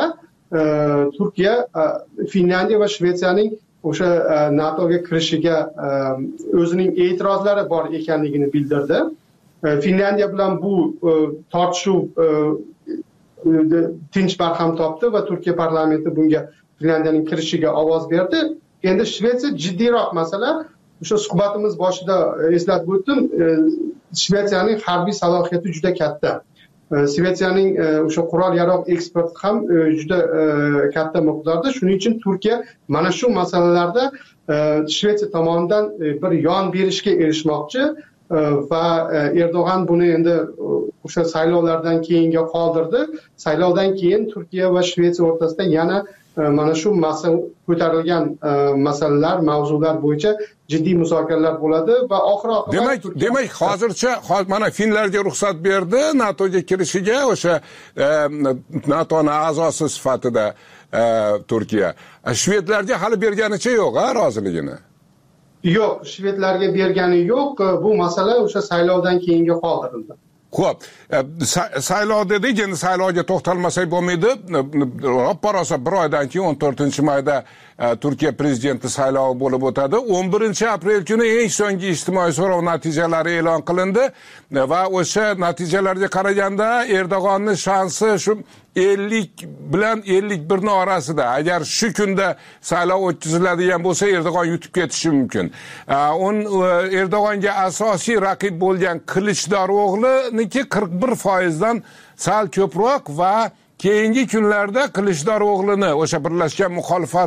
Turkiya Finlandiya va Shvetsiyaning o'sha NATOga kirishiga o'zining e'tirozlari bor ekanligini bildirdi. Finlandiya bilan bu tortishuv tinch barham topdi va Turkiya parlamenti bunga Finlyandiyaning kirishiga ovoz berdi. Endi Shvetsiya jiddiyroq masala. O'sha suhbatimiz boshida eslatib o'tdim, Shvetsiyaning harbiy salohiyati juda katta. Shvetsiyaning o'sha qurol yarog' eksporti ham juda katta miqdorda. Shuning uchun Turkiya mana shu masalalarda Shvetsiya tomonidan bir yon berishga erishmoqchi va Erdo'g'an buni endi o'sha saylovlardan keyinga qoldirdi. Saylovdan keyin Turkiya va Shvetsiya o'rtasida yana mana shu masala ko'tarilgan masalalar, mavzular bo'yicha jiddiy muzokaralar bo'ladi va oxir oqibat demak demak hozircha mana Finlarga ruxsat berdi NATOga kirishiga, o'sha NATOning a'zosi sifatida Turkiya. Shvedlarga hali berganicha yo'q, ha, roziligini. Yo'q, shvedlarga bergani yo'q. Bu masala o'sha saylovdan keyinga qoldirildi. Xo'p, saylov dedik, endi saylovga to'xtalmasak bo'lmaydi. Roppa rosa bir oydan keyin o'n to'rtinchi mayda Turkiya prezidenti saylovi bo'lib o'tadi. o'n birinchi aprel kuni eng so'nggi ijtimoiy so'rov natijalari e'lon qilindi va o'sha natijalarga qaraganda Erdo'g'onning shansi shu ellik bilan ellik bir ning orasida. Agar shu kunda saylov o'tkaziladigan bo'lsa, Erdo'g'on yutib ketishi mumkin. Un Erdo'g'onga asosiy raqib bo'lgan Qilichdaro'g'liniki qirq bir foiz dan sal ko'proq va keyingi kunlarda Qilichdaro'g'lini o'sha birlashgan muxolifat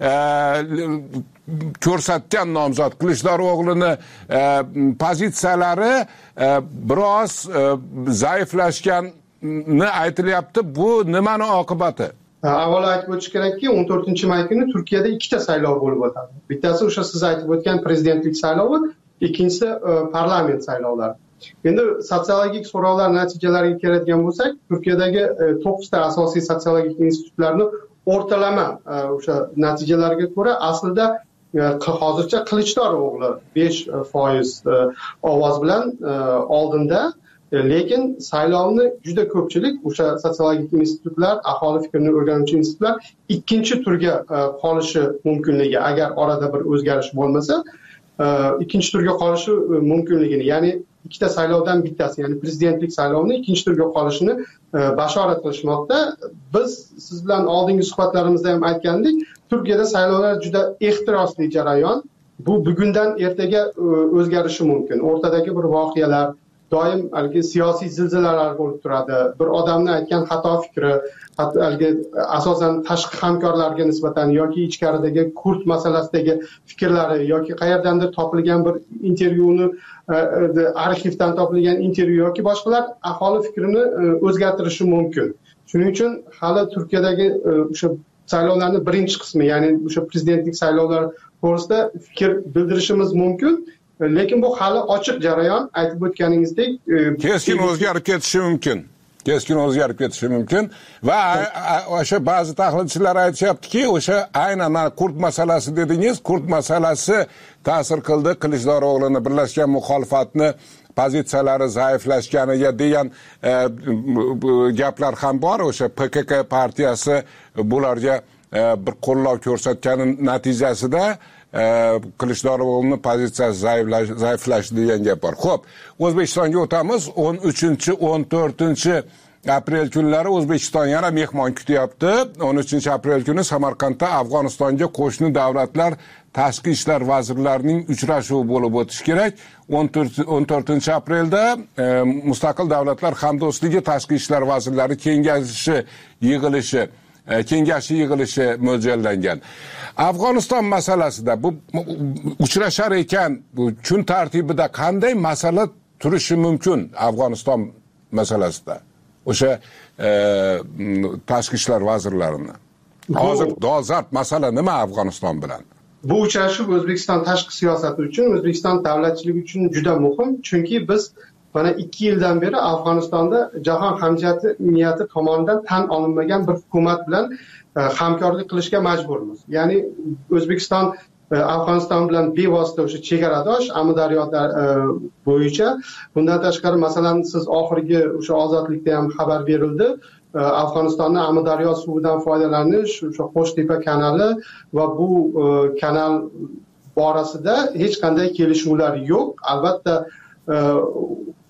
ko'rsatgan nomzod Qilichdaro'g'lini pozitsiyalari biroz zaiflashgani aytilyapti. Bu nimani oqibati? Avvalo aytib o'tish kerakki, o'n to'rtinchi may kuni Turkiyada ikkita saylov bo'lib o'tadi. Bittasi o'sha siz aytib o'tgan prezidentlik saylovi, ikkinchisi parlament saylovlari. Endi sotsiologik so'rovlar natijalariga keladigan bo'lsak, Turkiyadagi to'qqizta asosiy sotsiologik institutlarni o'rtalama o'sha natijalarga ko'ra aslida hozircha Qilichdaro'g'li besh foiz ovoz bilan oldinda, lekin saylovni juda ko'pchilik o'sha sotsiologik institutlar, aholi fikrini o'rganuvchi institutlar ikkinchi turga qolishi mumkinligi, agar orada bir o'zgarish bo'lmasa, ikkinchi turga qolishi mumkinligini, ya'ni ikkita saylovdan bittasi, ya'ni prezidentlik saylovini ikkinchi turga qolishini bashorat qilishmoqda. Biz siz bilan oldingi suhbatlarimizda ham aytgandik, Turkiyada saylovlar juda ehtirosli jarayon. Bu bugundan ertaga o'zgarishi mumkin. O'rtadagi bir voqealar, doim haligi siyosiy zilzilalar bo'lib turadi. Bir odamni aytgan xato fikri, haligi asosan tashqi hamkorlarga nisbatan yoki ichkaridagi kurd masalasidagi fikrlari yoki qayerdandir topilgan bir intervyuni, arxivdan topilgan intervyu yoki boshqalar aholi fikrini o'zgartirishi mumkin. Shuning uchun hali Turkiyadagi o'sha saylovlarning birinchi qismi, ya'ni o'sha prezidentlik saylovlari to'g'risida fikr bildirishimiz mumkin. Lekin bu hali ochiq jarayon, aytib o'tganingizdek, keskin o'zgarib ketishi mumkin. Keskin o'zgarib ketishi mumkin va o'sha ba'zi tahlilchilar aytishyaptiki, o'sha aynan kurd masalasi dedingiz, kurd masalasi ta'sir qildi Qilichdaro'g'lini, birlashgan muxolifatni pozitsiyalari zaiflashganiga degan gaplar ham bor. O'sha P K K partiyasi bularga bir qo'llov ko'rsatgani natijasida Qilichdaro'g'lini pozitsiyasi zaiflashdi degan gap bor. Xo'p, O'zbekistonga o'tamiz. o'n uchinchi o'n to'rtinchi aprel kunlari O'zbekiston yana mehmon kutyapti. o'n uchinchi aprel kuni Samarqandda Afg'onistonga qo'shni davlatlar tashqi ishlar vazirlarining uchrashuvi bo'lib o'tishi kerak. o'n to'rtinchi aprelda Mustaqil davlatlar hamdo'stligi tashqi ishlar vazirlari kengashi yig'ilishi kengashi yig'ilishi mo'ljallangan. Afg'oniston masalasida bu uchrashar ekan, bu kun tartibida qanday masala turishi mumkin Afg'oniston masalasida? O'sha tashqi ishlar vazirlarini. Hozir dolzarb masala nima Afg'oniston bilan? Bu uchrashuv O'zbekiston tashqi siyosati uchun, O'zbekiston davlatchiligi uchun juda muhim, chunki biz mana ikki yildan beri Afg'onistonda jahon hamjamiyati tomonidan tan olinmagan bir hukumat bilan hamkorlik qilishga majburmiz. Ya'ni O'zbekiston Afg'oniston bilan bevosita o'sha chegaradosh Amudaryo bo'yicha. Bundan tashqari, masalan, siz oxirgi o'sha ozodlikda ham xabar berildi. Afg'onistonning Amudaryo suvidan foydalanish, o'sha Qo'shtepa kanali va bu kanal borasida hech qanday kelishuvlar yo'q. Albatta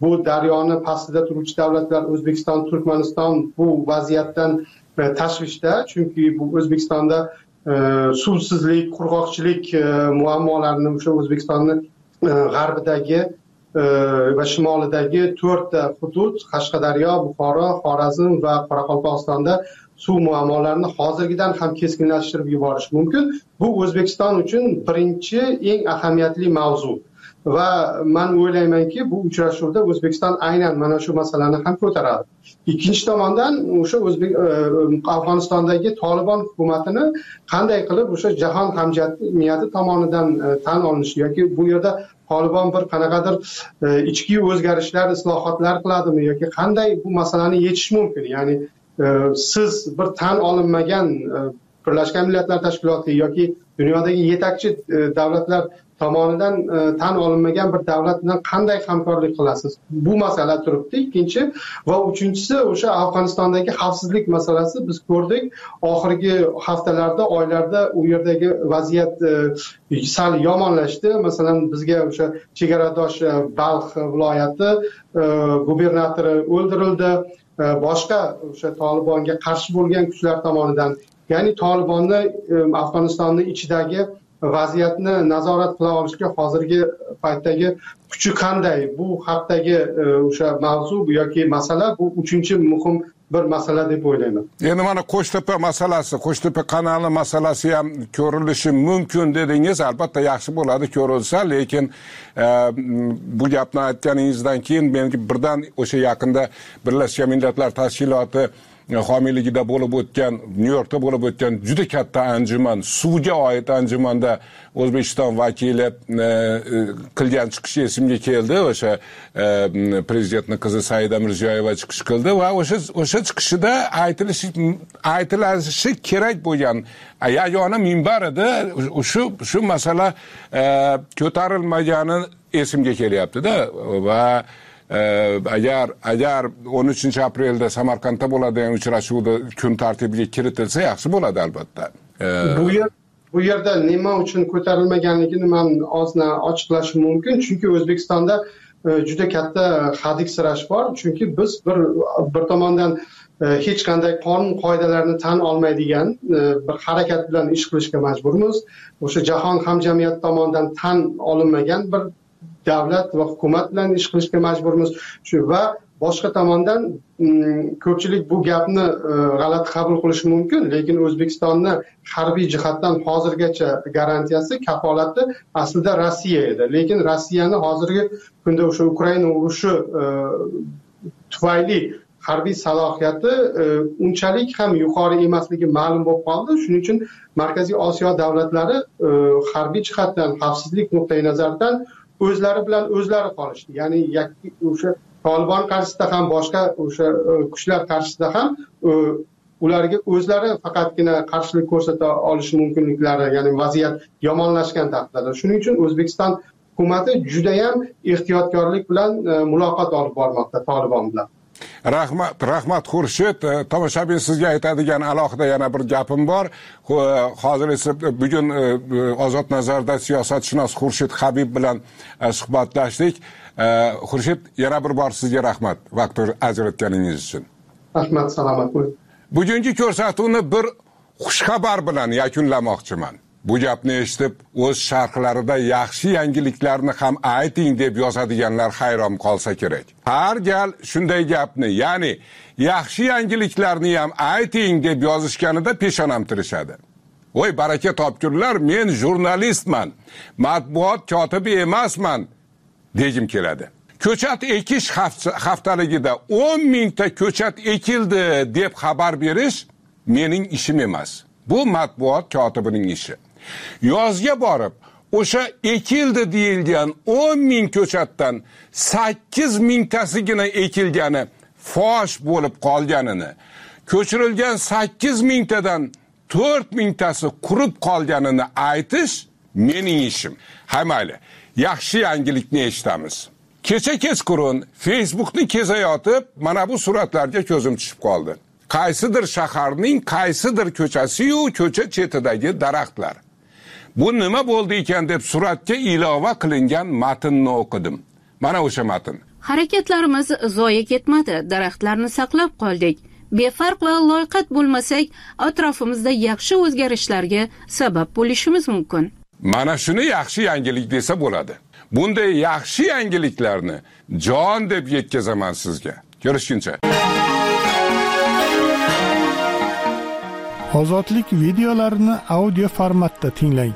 bu daryoni pastida turuvchi davlatlar O'zbekiston, Turkmaniston bu vaziyatdan tashvishda, chunki bu O'zbekistonda suvsizlik, qurg'oqchilik muammolarini o'sha O'zbekistonni g'arbidagi va shimolidagi to'rtta hudud Qashqadaryo, Buxoro, Xorazm va Qoraqalpog'istonda suv muammolarini hozirgidan ham keskinlashtirib yuborish mumkin. Bu O'zbekiston uchun birinchi eng ahamiyatli mavzu. Va men o'ylaymanki, bu uchrashuvda O'zbekiston aynan mana shu masalani ham ko'taradi. Ikkinchi tomondan o'sha O'zbek Afg'onistondagi Tolibon hukumatini qanday qilib o'sha jahon hamjamiyati tomonidan tan olinishi yoki bu yerda Tolibon bir qanaqadir ichki o'zgarishlar, islohotlar qiladimi yoki qanday bu masalani yechish mumkin? Ya'ni siz bir tan olinmagan Birlashgan Millatlar Tashkiloti yoki dunyodagi yetakchi davlatlar tomonidan tan olinmagan bir davlat bilan qanday hamkorlik qilasiz? Bu masala turibdi. Ikkinchi va uchinchisi o'sha Afg'onistondagi xavfsizlik masalasi. Biz ko'rdik, oxirgi haftalarda, oylarda u yerdagi vaziyat sal yomonlashdi. Masalan, bizga o'sha chegaradosh Balx viloyati gubernatori o'ldirildi. Boshqa o'sha Tolibonga qarshi bo'lgan kuchlar tomonidan, ya'ni Tolibonni Afg'onistonning ichidagi vaziyatni nazorat qila olishga hozirgi paytdagi kuchi qanday? Bu haqdagi o'sha mavzu yoki masala bu uchinchi muhim bir masala deb o'ylayman. Endi mana Qo'shtepa masalasi, Qo'shtepa kanali masalasi ham ko'rilishi mumkin dedingiz. Albatta yaxshi bo'ladi ko'rilsa, lekin bu gapni aytganingizdan keyin menga birdan o'sha yaqinda Birlashgan Millatlar Tashkiloti homiyligida bo'lib o'tgan, Nyu-Yorkda bo'lib o'tgan juda katta anjuman, suvga oid anjumanda O'zbekiston vakili qilgan chiqishi esimga keldi. O'sha prezidentning qizi Saida Mirziyoyeva chiqish qildi va o'sha o'sha chiqishida aytilishi aytilishi kerak bo'lgan yagona minbar edi. Shu shu masala ko'tarilmagani esimga kelyapti-da va agar agar o'n uchinchi aprelda Samarqandda bo'ladigan uchrashuvda kun tartibiga kiritilsa yaxshi bo'ladi albatta. Bu yer bu yerda nima uchun ko'tarilmaganligini men ozna ochiqlashim mumkin, chunki O'zbekistonda juda katta hadiksirash bor, chunki biz bir bir tomondan hech qanday qonun qoidalarni tan olmaydigan bir harakat bilan ish qilishga majburmiz. O'sha jahon hamjamiyati tomonidan tan olinmagan bir davlat va hukumat bilan ish qilishga majburmiz. Shu va boshqa tomondan ko'pchilik bu gapni g'alati qabul qilishi mumkin, lekin O'zbekistonni harbiy jihatdan hozirgacha garantiyasi, kafolati aslida Rossiya edi. Lekin Rossiyani hozirgi kunda o'sha Ukraina urushi tufayli harbiy salohiyati unchalik ham yuqori emasligi ma'lum bo'lib qoldi. Shuning uchun Markaziy Osiyo davlatlari harbiy jihatdan, xavfsizlik nuqtai nazaridan o'zlari bilan o'zlari qolishdi. Ya'ni o'sha Tolibon qarshisida ham, boshqa o'sha kuchlar qarshisida ham ularga o'zlari faqatgina qarshilik ko'rsata olishi mumkinliklari, ya'ni vaziyat yomonlashgan taqdirda. Shuning uchun O'zbekiston hukumati juda ham ehtiyotkorlik bilan muloqot olib bormoqda Tolibon bilan. Rahmat, rahmat Xurshid. Tomoshabin, sizga aytadigan alohida yana bir gapim bor. Hozir esa bugun Ozod nazarda siyosatshunos Xurshid Habib bilan suhbatlashdik. Xurshid, yana bir bor sizga rahmat vaqt ajratganingiz uchun. Rahmat, salomat bo'ling. Bugungi ko'rsatuvni bir xushxabar bilan yakunlamoqchiman. Bu gapni eshitib, o'z sharhlarida yaxshi yangiliklarni ham ayting deb yozadiganlar hayron qolsa kerak. Har gal shunday gapni, ya'ni yaxshi yangiliklarni ham ayting deb yozishganida peshonam tirishadi. Voy baraka topkurlar, men jurnalistman, matbuot kotibi emasman degim keladi. Ko'chat ekish haftaligida o'n mingta ko'chat ekildi deb xabar berish mening ishim emas. Bu matbuot kotibining ishi. Yozga borib, o'sha ekildi deyilgan o'n ming ko'chatdan sakkiz mingtasigina ekilgani fosh bo'lib qolganini, ko'chirilgan sakkiz mingtadan to'rt mingtasi qurib qolganini aytish mening ishim. Ha mayli, yaxshi yangilikni eshitamiz. Kecha kechqurun Facebookni kezayotib, mana bu suratlarga ko'zim tushib qoldi. Qaysidir shaharning qaysidir ko'chasi-yu ko'cha chetidagi daraxtlar. Bu nima bo'ldi ekan deb suratga ilova qilingan matnni o'qidim. Mana o'sha matn. Harakatlarimiz zoya ketmadi, daraxtlarni saqlab qoldik. Befarq va loyqat bo'lmasak, atrofimizda yaxshi o'zgarishlarga sabab bo'lishimiz mumkin. Mana shuni yaxshi yangilik desa bo'ladi. Bunday yaxshi yangiliklarni jon deb yetkazaman sizga. Ko'rishguncha. Ozodlik videolarini audio formatda tinglang.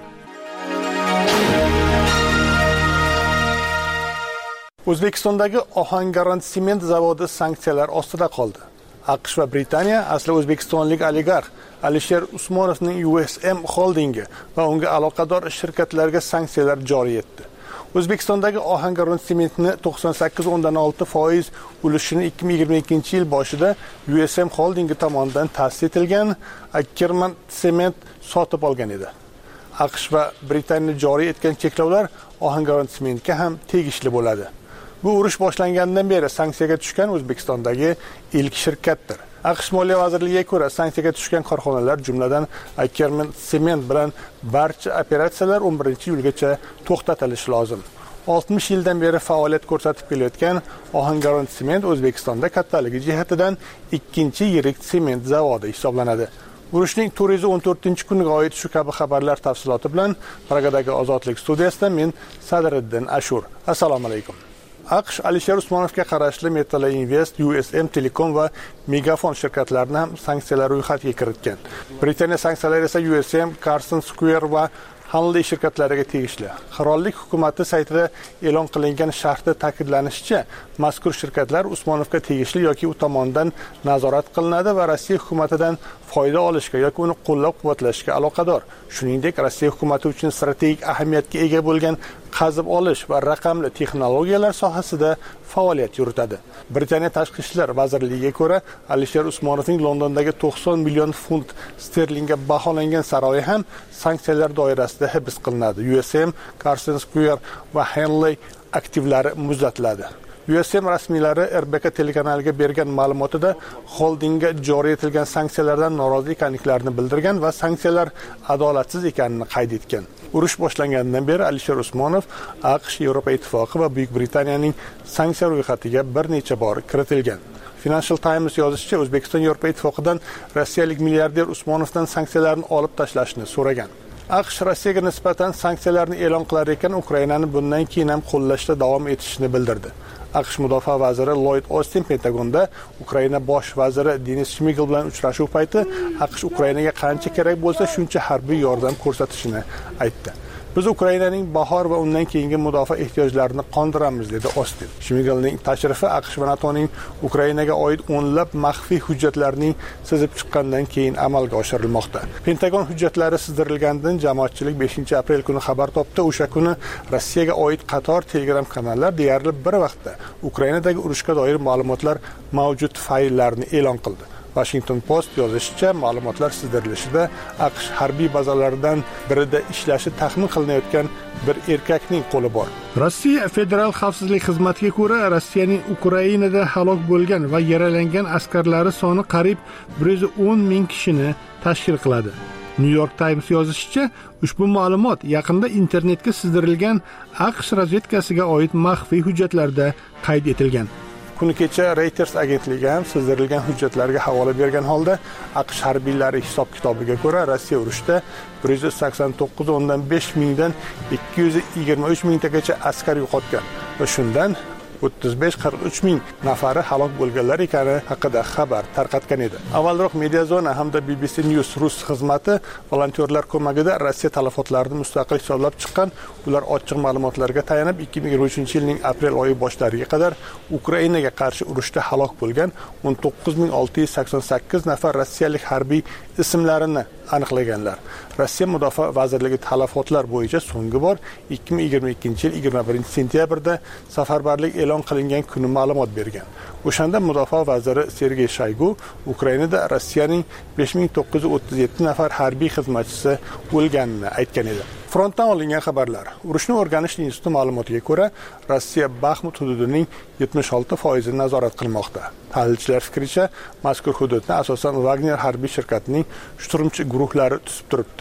O'zbekistondagi Ohangaron sement zavodi sanksiyalar ostida qoldi. AQSh va Britaniya asli o'zbekistonlik oligarx Alisher Usmonovning U S M holdingi va unga aloqador shirkatlarga sanksiyalar joriy etdi. O'zbekistondagi Ohangaron sementni to'qson sakkiz o'ndan olti foiz ulushini ikki ming yigirma ikkinchi yil boshida U S M holdingi tomonidan ta'sis etilgan Ackerman sement sotib olgan edi. AQSh va Britaniya joriy etgan cheklovlar Ohangaron sementga ham tegishli bo'ladi. Bu urush boshlangandan beri sanksiyaga tushgan O'zbekistondagi ilk shirkatdir. AQSh Moliya vazirligiga ko'ra, sanksiyaga tushgan korxonalar jumladan Ackerman sement bilan barcha operatsiyalar o'n birinchi iyulgacha to'xtatilishi lozim. oltmish yildan beri faoliyat ko'rsatib kelayotgan Ohangaron sement O'zbekistonda kattaligi jihatidan ikkinchi yirik sement zavodi hisoblanadi. Urushning to'rt yuz o'n to'rtinchi kuniga oid shu kabi xabarlar tafsiloti bilan Pragadagi Ozodlik studiyasida men Sadriddin Ashur. Assalomu alaykum. AQSh Alisher Usmonovga qarashli Metala Invest, U S M Telecom va Megafon shirkatlarini ham sanksiyalar ro'yxatiga kiritgan. Britaniya sanksiyalari esa U S M, Carson Square va Hanley shirkatlariga tegishli. Qirollik hukumati saytida e'lon qilingan sharhda ta'kidlanishicha, mazkur shirkatlar Usmonovga tegishli yoki u tomonidan nazorat qilinadi va Rossiya hukumatidan foyda olishga yoki uni qo'llab-quvvatlashga aloqador. Shuningdek, Rossiya hukumati uchun strategik ahamiyatga ega bo'lgan qazib olish va raqamli texnologiyalar sohasida faoliyat yuritadi. Britaniya Tashqi ishlar vazirligiga ko'ra, Alisher Usmonovning Londondagi to'qson million funt sterlingga baholangan saroyi ham sanksiyalar doirasida hibs qilinadi. U S M, Carson Square va Henley aktivlari muzlatiladi. U S M rasmiylari R B K telekanaliga bergan ma'lumotida holdingga joriy etilgan sanksiyalardan norozi ekanliklarini bildirgan va sanksiyalar adolatsiz ekanini qayd etgan. Urush boshlangandan beri Alisher Usmonov AQSh, Yevropa Ittifoqi va Buyuk Britaniyaning sanksiya ro'yxatiga bir necha bor kiritilgan. Financial Times yozishicha, O'zbekiston Yevropa Ittifoqidan rossiyalik milliarder Usmonovdan sanksiyalarni olib tashlashni so'ragan. AQSh Rossiyaga nisbatan sanksiyalarni e'lon qilar ekan, Ukrainani bundan keyin ham qo'llashda davom etishini bildirdi. AQSh mudofaa vaziri Lloyd Austin Pentagonda Ukraina bosh vaziri Denis Shmigel bilan uchrashuv payti AQSh Ukrainaga qancha kerak bo'lsa shuncha harbiy yordam ko'rsatishini aytdi. Biz Ukrainaning bahor va undan keyingi mudofaa ehtiyojlarini qondiramiz, dedi Austin. Shmigelning tashrifi AQSh va NATOning Ukrainaga oid o'nlab maxfiy hujjatlarning sizib chiqqandan keyin amalga oshirilmoqda. Pentagon hujjatlari sizdirilgandan jamoatchilik beshinchi aprel kuni xabar topdi. O'sha kuni Rossiyaga oid qator Telegram kanallar deyarli bir vaqtda Ukrainadagi urushga doir ma'lumotlar mavjud fayllarni e'lon qildi. Washington Post yozishicha, ma'lumotlar sizdirilishida AQSh harbiy bazalaridan birida ishlashi taxmin qilinayotgan bir erkakning qo'li bor. Rossiya Federal xavfsizlik xizmatiga ko'ra, Rossiyaning Ukrainada halok bo'lgan va yaralangan askarlari soni qariyb bir yuz o'n ming kishini tashkil qiladi. New York Times yozishicha, ushbu ma'lumot yaqinda internetga sizdirilgan AQSh razvedkasiga oid maxfiy hujjatlarda qayd etilgan. Kuni kecha Reuters agentligi ham sizdirilgan hujjatlarga havola bergan holda, AQSh harbiylari hisob-kitobiga ko'ra, Rossiya urushda bir yuz sakson to'qqiz o'ndan besh mingdan ikki yuz yigirma uch mingtagacha askar yo'qotgan va shundan o'ttiz besh qirq uch ming nafari halok bo'lganlar ekani haqida xabar tarqatgan edi. Avvalroq Mediazona hamda B B C News rus xizmati volontyorlar ko'magida Rossiya talafotlarini mustaqil hisoblab chiqqan. Ular ochiq ma'lumotlarga tayanib ikki ming yigirma uchinchi yilning aprel oyi boshlariga qadar Ukrainaga qarshi urushda halok bo'lgan o'n to'qqiz ming olti yuz sakson sakkiz nafar rossiyalik harbiy ismlarini aniqlaganlar. Rossiya Mudofaa vazirligi talafotlar bo'yicha so'nggi bor ikki ming yigirma ikkinchi yil yigirma birinchi sentyabrda safarbarlik e'lon qilingan kuni ma'lumot bergan. O'shanda Mudofaa vaziri Sergey Shoygu Ukrainada Rossiyaning besh ming to'qqiz yuz o'ttiz yetti nafar harbiy xizmatchisi o'lganini aytgan edi. Frontdan olingan xabarlar. Urushni o'rganish instituti ma'lumotiga ko'ra, Rossiya Baxmut hududining yetmish olti foizini nazorat qilmoqda. Tahlilchilar fikricha, mazkur hududni asosan Wagner harbiy shirkatining shturmchi guruhlari tutib turibdi.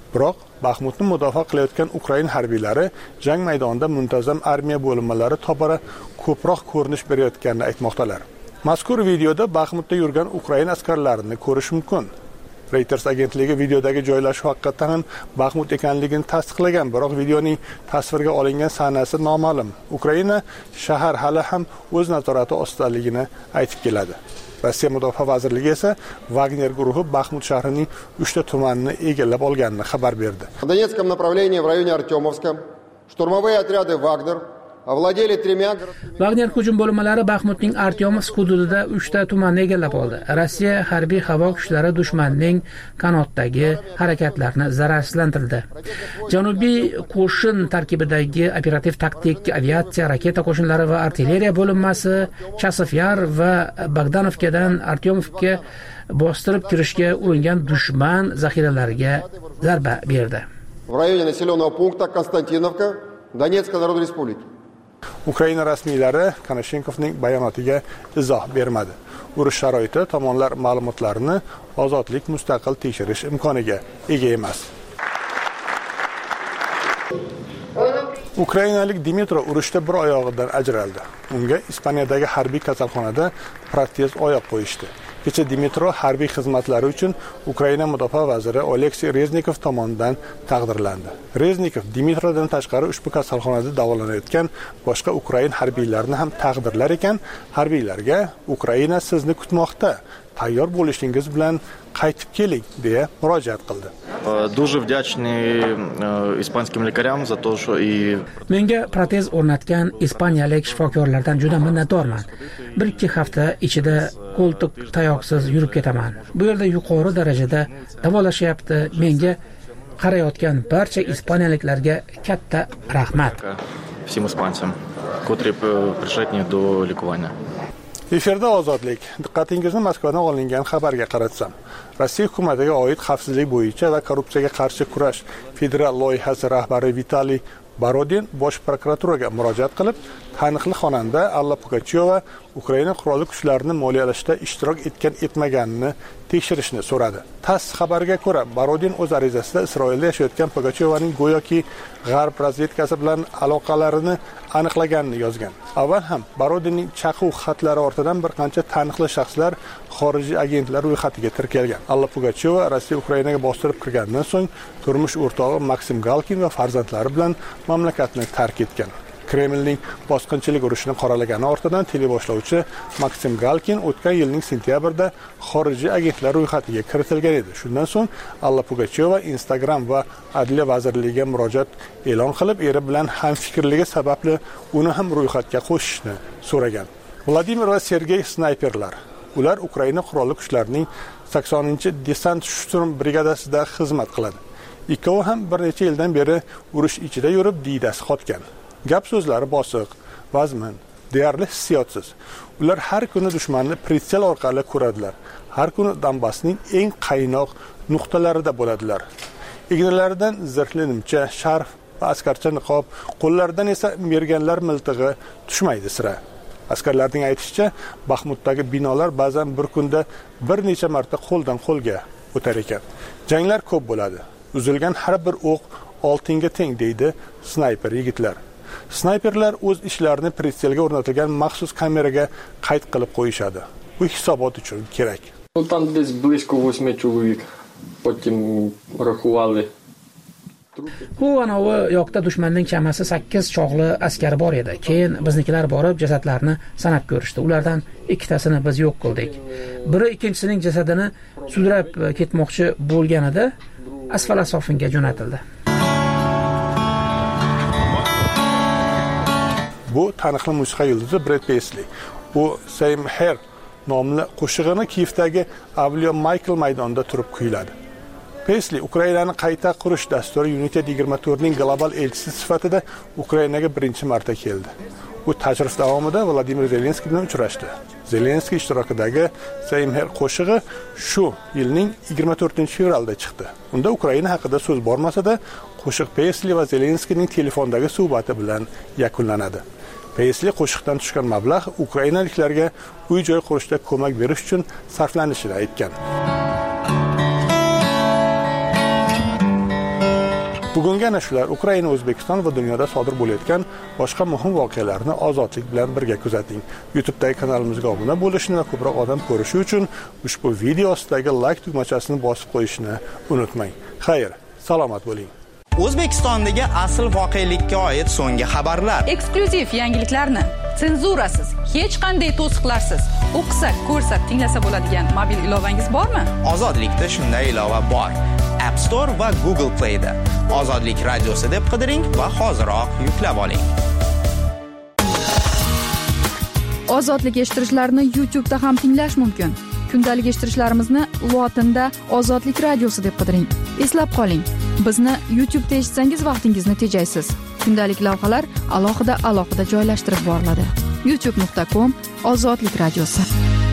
Biroq Baxmutni mudofaa qilayotgan Ukraina harbiylari jang maydonida muntazam armiya bo'linmalari tobora ko'proq ko'rinish berayotganini aytmoqdalar. Mazkur videoda Baxmutda yurgan Ukraina askarlarini ko'rish mumkin. Reuters agentligi videodagi joylashuv haqiqatan ham Baxmut ekanligini tasdiqlagan, biroq videoning tasvirga olingan sanasi noma'lum. Ukraina shahar hali ham o'z nazorati ostidaligini aytib keladi. Rossiya Mudofaa vazirligi esa Wagner guruhi Baxmut shahrining uchta tumanini egallab olganini xabar berdi. В Донецком направлении в районе Артемовска штурмовые отряды Wagner овладели тремя Wagner hujum bo'linmalari Baxmutning Artyomovsk hududida uchta tumanni egallab oldi. Rossiya harbiy havo kuchlari dushmanning qanotdagi harakatlarini zararsizlantirdi. Janubiy qo'shin tarkibidagi operativ taktik aviatsiya, raketa qo'shinlari va artilleriya bo'linmasi Chasofyar va Bogdanovkadan Artyomovga bostirib kirishga uringan dushman zaxiralariga zarba berdi. В районе населенного пункта Константиновка Донецкой Народной Республики. Ukraina rasmiylari Konashenkovning bayonotiga izoh bermadi. Urush sharoiti tomonlar ma'lumotlarini ozodlik mustaqil tekshirish imkoniga ega emas. Ukrainalik Dimitro urushda bir oyog'idan ajraldi. Unga Ispaniyadagi harbiy kasalxonada protez oyoq qo'yishdi. Kecha Dimitro harbiy xizmatlari uchun Ukraina mudofaa vaziri Oleksiy Reznikov tomonidan taqdirlandi. Reznikov Dimitrodan tashqari ushbu kasalxonada davolanayotgan boshqa Ukraina harbiylarini ham taqdirlar ekan, harbiylarga Ukraina sizni kutmoqda, tayyor bo'lishingiz bilan qaytib keling deya murojaat qildi. Дуже вдячный испанским лекарям за то, что и Menga protez o'rnatgan ispaniyalik shifokorlardan juda minnatdorman. bir ikki hafta ichida qo'ltiq tayoqsiz yurib ketaman. Bu yerda yuqori darajada davolashyapti. Menga qarayotgan barcha ispaniyaliklarga katta rahmat. Всем испанцам, которые пришли до лечения. Efirda ozodlik. Diqqatingizni Moskvadan olingan xabarga qaratsam. Rossiya hukumatiga oid xavfsizlik bo'yicha va korrupsiyaga qarshi kurash federal loyihasi rahbari Vitaliy Borodin bosh prokuraturaga murojaat qilib, taniqli xonanda Alla Pugachyova Ukraina qurolli kuchlarini moliyalashda ishtirok etgan etmaganini tekshirishni so'radi. TASS xabariga ko'ra, Borodin o'z arizasida Isroilda yashayotgan Pugachyovaning go'yoki G'arb razvedkasi bilan aloqalarini aniqlaganini yozgan. Avval ham Borodinning chaquv xatlari ortidan bir qancha taniqli shaxslar xorijiy agentlar ro'yxatiga tirkalgan. Alla Pugachyova Rossiya Ukrainaga bostirib kirgandan so'ng turmush o'rtog'i Maksim Galkin va farzandlari bilan mamlakatni tark etgan. Kremlning bosqinchilik urushini qoralagani ortidan teleboshlovchi Maksim Galkin o'tgan yilning sentyabrida xorijiy agentlar ro'yxatiga kiritilgan edi. Shundan so'ng Alla Pugachyova Instagram va Adliya vazirligiga murojaat e'lon qilib, eri bilan hamfikrligi sababli uni ham ro'yxatga qo'shishni so'ragan. Vladimir va Sergey snayperlar. Ular Ukraina qurolli kuchlarining saksoninchi desant shturm brigadasida xizmat qiladi. Ikkovi ham bir necha yildan beri urush ichida yurib diydasi qotgan. Gap so'zlari bosiq, vazmin, deyarli hissiyotsiz. Ular har kuni dushmanni pritsel orqali ko'radilar. Har kuni Donbassning eng qaynoq nuqtalarida bo'ladilar. Ignalaridan zirhli nimcha, sharf va askarcha niqob, qo'llaridan esa merganlar miltig'i tushmaydi sira. Askarlarning aytishicha, Baxmutdagi binolar ba'zan bir kunda bir necha marta qo'ldan qo'lga o'tar ekan. Janglar ko'p bo'ladi. Uzilgan har bir o'q oltinga teng deydi snayper yigitlar. Snayperlar o'z ishlarini pritselga o'rnatilgan maxsus kameraga qayd qilib qo'yishadi. Bu hisobot uchun kerak. Там десь близько восьми чоловік. Потім рахували. Bu anavi yoqda dushmanning chamasi sakkiz chog'li askari bor edi. Keyin biznikilar borib jasadlarni sanab ko'rishdi. Ulardan ikkitasini biz yo'q qildik. Biri ikkinchisining jasadini sudrab ketmoqchi bo'lganida asfal asofinga jo'natildi. Bu taniqli musiqa yulduzi Brad Paisley. U Same Hair nomli qo'shig'ini Kiyevdagi Avliyo Michael maydonida turib kuyladi. Paisley Ukrainani qayta qurish dasturi Unity yigirma to'rt ning global elchisi sifatida Ukrainaga birinchi marta keldi. U tashrif davomida Vladimir Zelenskiy bilan uchrashdi. Zelenskiy ishtirokidagi Same Hair qo'shig'i shu yilning yigirma to'rtinchi fevralda chiqdi. Unda Ukraina haqida so'z bormasa-da, qo'shiq Paisley va Zelenskiyning telefondagi suhbati bilan yakunlanadi. Paisley qo'shiqdan tushgan mablag' ukrainaliklarga uy-joy qurishda ko'mak berish uchun sarflanishini aytgan. Bugungi ana shular Ukraina, O'zbekiston va dunyoda sodir bo'layotgan boshqa muhim voqealarni ozodlik bilan birga kuzating. YouTube'dagi kanalimizga obuna bo'lishni va ko'proq odam ko'rishi uchun ushbu video ostidagi like tugmachasini bosib qo'yishni unutmang. Xayr, salomat bo'ling. O'zbekistondagi asl voqelikka oid so'nggi xabarlar, eksklyuziv yangiliklarni senzurasiz, hech qanday to'siqlarsiz o'qisa, ko'rsa, tinglasa bo'ladigan mobil ilovangiz bormi? Ozodlikda shunday ilova bor. App Store va Google Play'da Ozodlik radiosi deb qidiring va hoziroq yuklab oling. Ozodlik eshittirishlarni YouTube'da ham tinglash mumkin. Kundalik eshittirishlarimizni lotinda Ozodlik radiosi deb qidiring. Eslab qoling, bizni YouTube'da eshitsangiz vaqtingizni tejaysiz. Kundalik lavhalar alohida alohida joylashtirib boriladi. youtube nuqta com Ozodlik radiosi.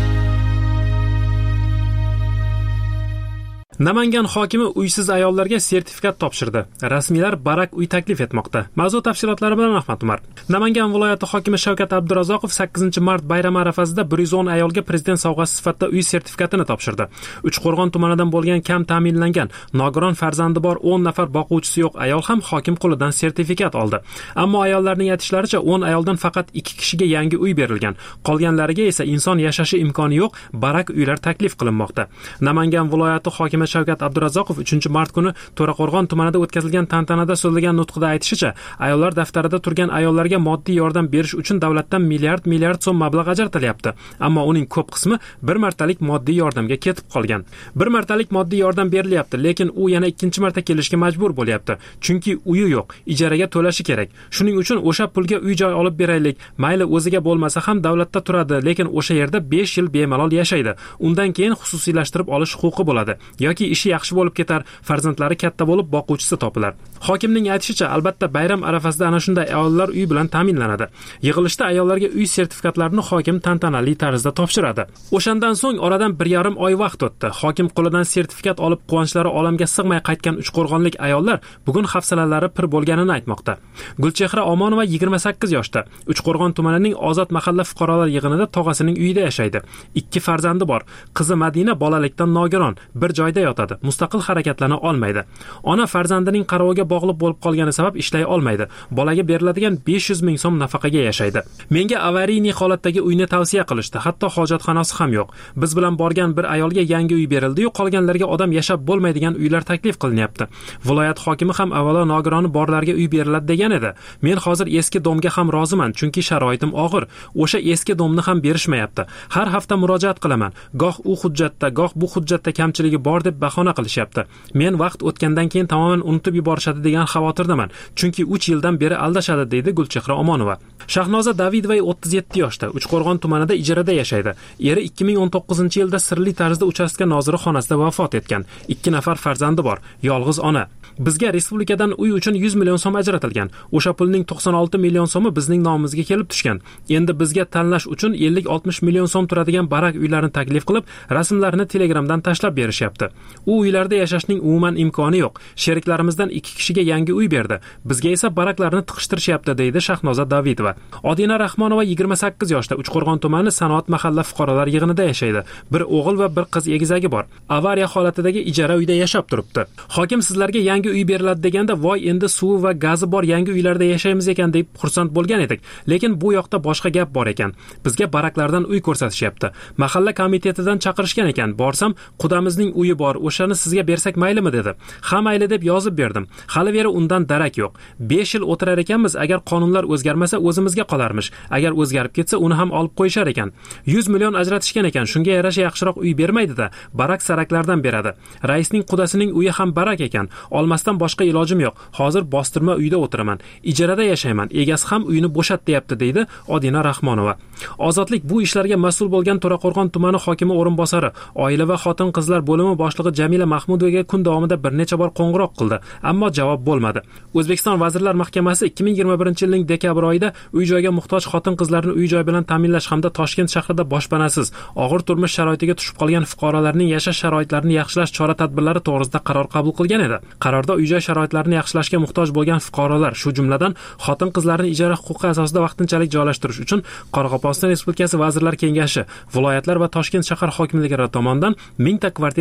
Namangan hokimi uysiz ayollarga sertifikat topshirdi. Rasmiylar barak uy taklif etmoqda. Mavzu tafsilotlari bilan Ahmad Umar. Namangan viloyati hokimi Shavkat Abdurazzoqov sakkizinchi mart bayrami arafasida bir yuz o'n ayolga prezident sovg'asi sifatida uy sertifikatini topshirdi. Uchqo'rg'on tumanidan bo'lgan kam ta'minlangan, nogiron farzandi bor o'n nafar boquvchisi yo'q ayol ham hokim qo'lidan sertifikat oldi. Ammo ayollarning aytishlaricha o'n ayoldan faqat ikki kishiga yangi uy berilgan. Qolganlariga esa inson yashashi imkoni yo'q barak uylar taklif qilinmoqda. Namangan viloyati hokimi Shavkat Abdurazzoqov uchinchi mart kuni To'raqo'rg'on tumanida o'tkazilgan tantanada so'zlagan nutqida aytishicha, ayollar daftarida turgan ayollarga moddiy yordam berish uchun davlatdan milliard milliard so'm mablag' ajratilyapti. Ammo uning ko'p qismi bir martalik moddiy yordamga ketib qolgan. Bir martalik moddiy yordam berilyapti, lekin u yana ikkinchi marta kelishga majbur bo'lyapti. Chunki uyi yo'q, ijaraga to'lashi kerak. Shuning uchun o'sha pulga uy-joy olib beraylik. Mayli o'ziga bo'lmasa ham davlatda turadi, lekin o'sha yerda besh yil bemalol yashaydi. Undan keyin xususiylashtirib olish huquqi bo'ladi. Yoki ishi yaxshi bo'lib ketar, farzandlari katta bo'lib boquvchisi topilar. Hokimning aytishicha, albatta bayram arafasida ana shunday ayollar uy bilan ta'minlanadi. Yig'ilishda ayollarga uy sertifikatlarini hokim tantanali tarzda topshiradi. O'shandan so'ng oradan bir yarim oy vaqt o'tdi. Hokim qo'lidan sertifikat olib quvonchlari olamga sig'may qaytgan uchqo'rg'onlik ayollar bugun hafsalalari pir bo'lganini aytmoqda. Gulchehra Omonova yigirma sakkiz yoshda. Uchqo'rg'on tumanining Ozod mahalla fuqarolar yig'inida tog'asining uyida yashaydi. Ikki farzandi bor. Qizi Madina bolalikdan nogiron, bir joyda yotadi. Mustaqil harakatlana olmaydi. Ona farzandining qaroviga bog'liq bo'lib qolgani sabab ishlay olmaydi. Bolaga beriladigan besh yuz ming so'm nafaqaga yashaydi. Menga avariyniy holatdagi uyni tavsiya qilishdi. Hatto hojatxonasi ham yo'q. Biz bilan borgan bir ayolga yangi uy berildi-yu, qolganlarga odam yashab bo'lmaydigan uylar taklif qilinyapti. Viloyat hokimi ham avvalo nogironi borlarga uy beriladi degan edi. Men hozir eski domga ham roziman, chunki sharoitim og'ir. O'sha eski domni ham berishmayapti. Har hafta murojaat qilaman. Goh u hujjatda, goh bu hujjatda kamchiligi bor deb bahona qilishyapti. Men vaqt o'tgandan keyin tamoman unutib yuborishadi degan xavotirdaman. Chunki uch yildan beri aldashadi, deydi Gulchehra Omonova. Shahnoza Davidova o'ttiz yetti yoshda, Uchqo'rg'on tumanida ijarada yashaydi. Eri ikki ming o'n to'qqizinchi yilda sirli tarzda uchastka noziri xonasida vafot etgan. ikki nafar farzandi bor, yolg'iz ona. Bizga respublikadan uy uchun yuz million so'm ajratilgan. O'sha pulning to'qson olti million so'mi bizning nomimizga kelib tushgan. Endi bizga tanlash uchun ellik oltmish million so'm turadigan barak uylarni taklif qilib, rasmlarini Telegramdan tashlab berishyapti. U uylarda yashashning umuman imkoni yo'q. Sheriklarimizdan ikki kishiga yangi uy berdi. Bizga esa baraklarni tiqishtirishyapti, deydi Shahnoza Davidova. Odina Rahmonova yigirma sakkiz yoshda, Uchqo'rg'on tumani Sanoat mahalla fuqarolar yig'inida yashaydi. Bir o'g'il va bir qiz egizagi bor. Avariya holatidagi ijara uyda yashab turibdi. Hokim sizlarga yangi uy beriladi deganda, voy endi suvi va gazi bor yangi uylarda yashaymiz ekan deb xursand bo'lgan edik. Lekin bu yoqda boshqa gap bor ekan. Bizga baraklardan uy ko'rsatishyapti. Mahalla komitetidan chaqirishgan ekan. Borsam, qudamizning uyi bor, o'shani sizga bersak maylimi dedi. Ha mayli deb yozib berdim. Hali beri undan darak yo'q. besh yil o'tirar ekanmiz, agar qonunlar o'zgarmasa o'zimizga qolarmish. Agar o'zgarib ketsa uni ham olib qo'yishar ekan. yuz million ajratishgan ekan. Shunga yarasha yaxshiroq uy bermaydi-da, barak saraklardan beradi. Raisning qudasining uyi ham barak ekan. Olmasdan boshqa ilojim yo'q. Hozir bostirma uyda o'tiraman. Ijarada yashayman. Egasi ham uyini bo'shat deyapti, deydi Odina Rahmonova. Ozodlik bu ishlarga mas'ul bo'lgan To'raqo'rg'on tumani hokimi o'rinbosari, oila va xotin-qizlar bo'limi boshlig'i Jamila Mahmudovaga kun davomida bir necha bor qo'ng'iroq qildi, ammo javob bo'lmadi. O'zbekiston Vazirlar Mahkamasi ikki ming yigirma birinchi yilning dekabr oyida uy-joyga muhtoj xotin-qizlarni uy-joy bilan ta'minlash hamda Toshkent shahrida boshpanasiz, og'ir turmush sharoitiga tushib qolgan fuqarolarning yashash sharoitlarini yaxshilash chora-tadbirlari to'g'risida qaror qabul qilgan edi. Qarorda uy-joy sharoitlarini yaxshilashga muhtoj bo'lgan fuqarolar, shu jumladan xotin-qizlarni ijara huquqi asosida vaqtinchalik joylashtirish uchun Qoraqalpog'iston Respublikasi Vazirlar Kengashi, viloyatlar va Toshkent shahar hokimliklari tomonidan mingta kvartira sotib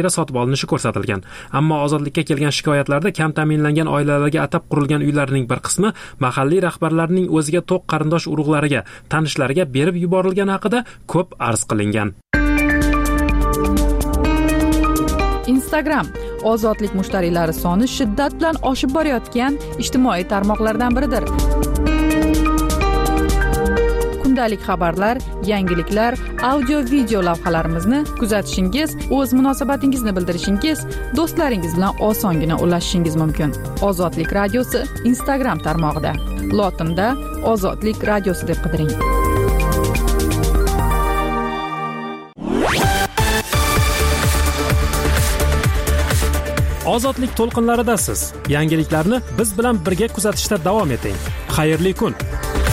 olinishi ko'rsatilgan. Ammo ozodlikka kelgan shikoyatlarda kam ta'minlangan oilalarga atab qurilgan uylarning bir qismi mahalliy rahbarlarning o'ziga to'q qarindosh urug'lariga, tanishlariga berib yuborilgani haqida ko'p arz qilingan. Instagram ozodlik mushtariylari soni shiddat bilan oshib borayotgan ijtimoiy tarmoqlardan biridir. Kundalik xabarlar, yangiliklar, audio video lavhalarimizni kuzatishingiz, o'z munosabatingizni bildirishingiz, do'stlaringiz bilan osongina ulashishingiz mumkin. Ozodlik radiosi Instagram tarmog'ida. Lotinda Ozodlik radiosi deb qidiring. Ozodlik to'lqinlaridasiz. Yangiliklarni biz bilan birga kuzatishda davom eting. Xayrli kun.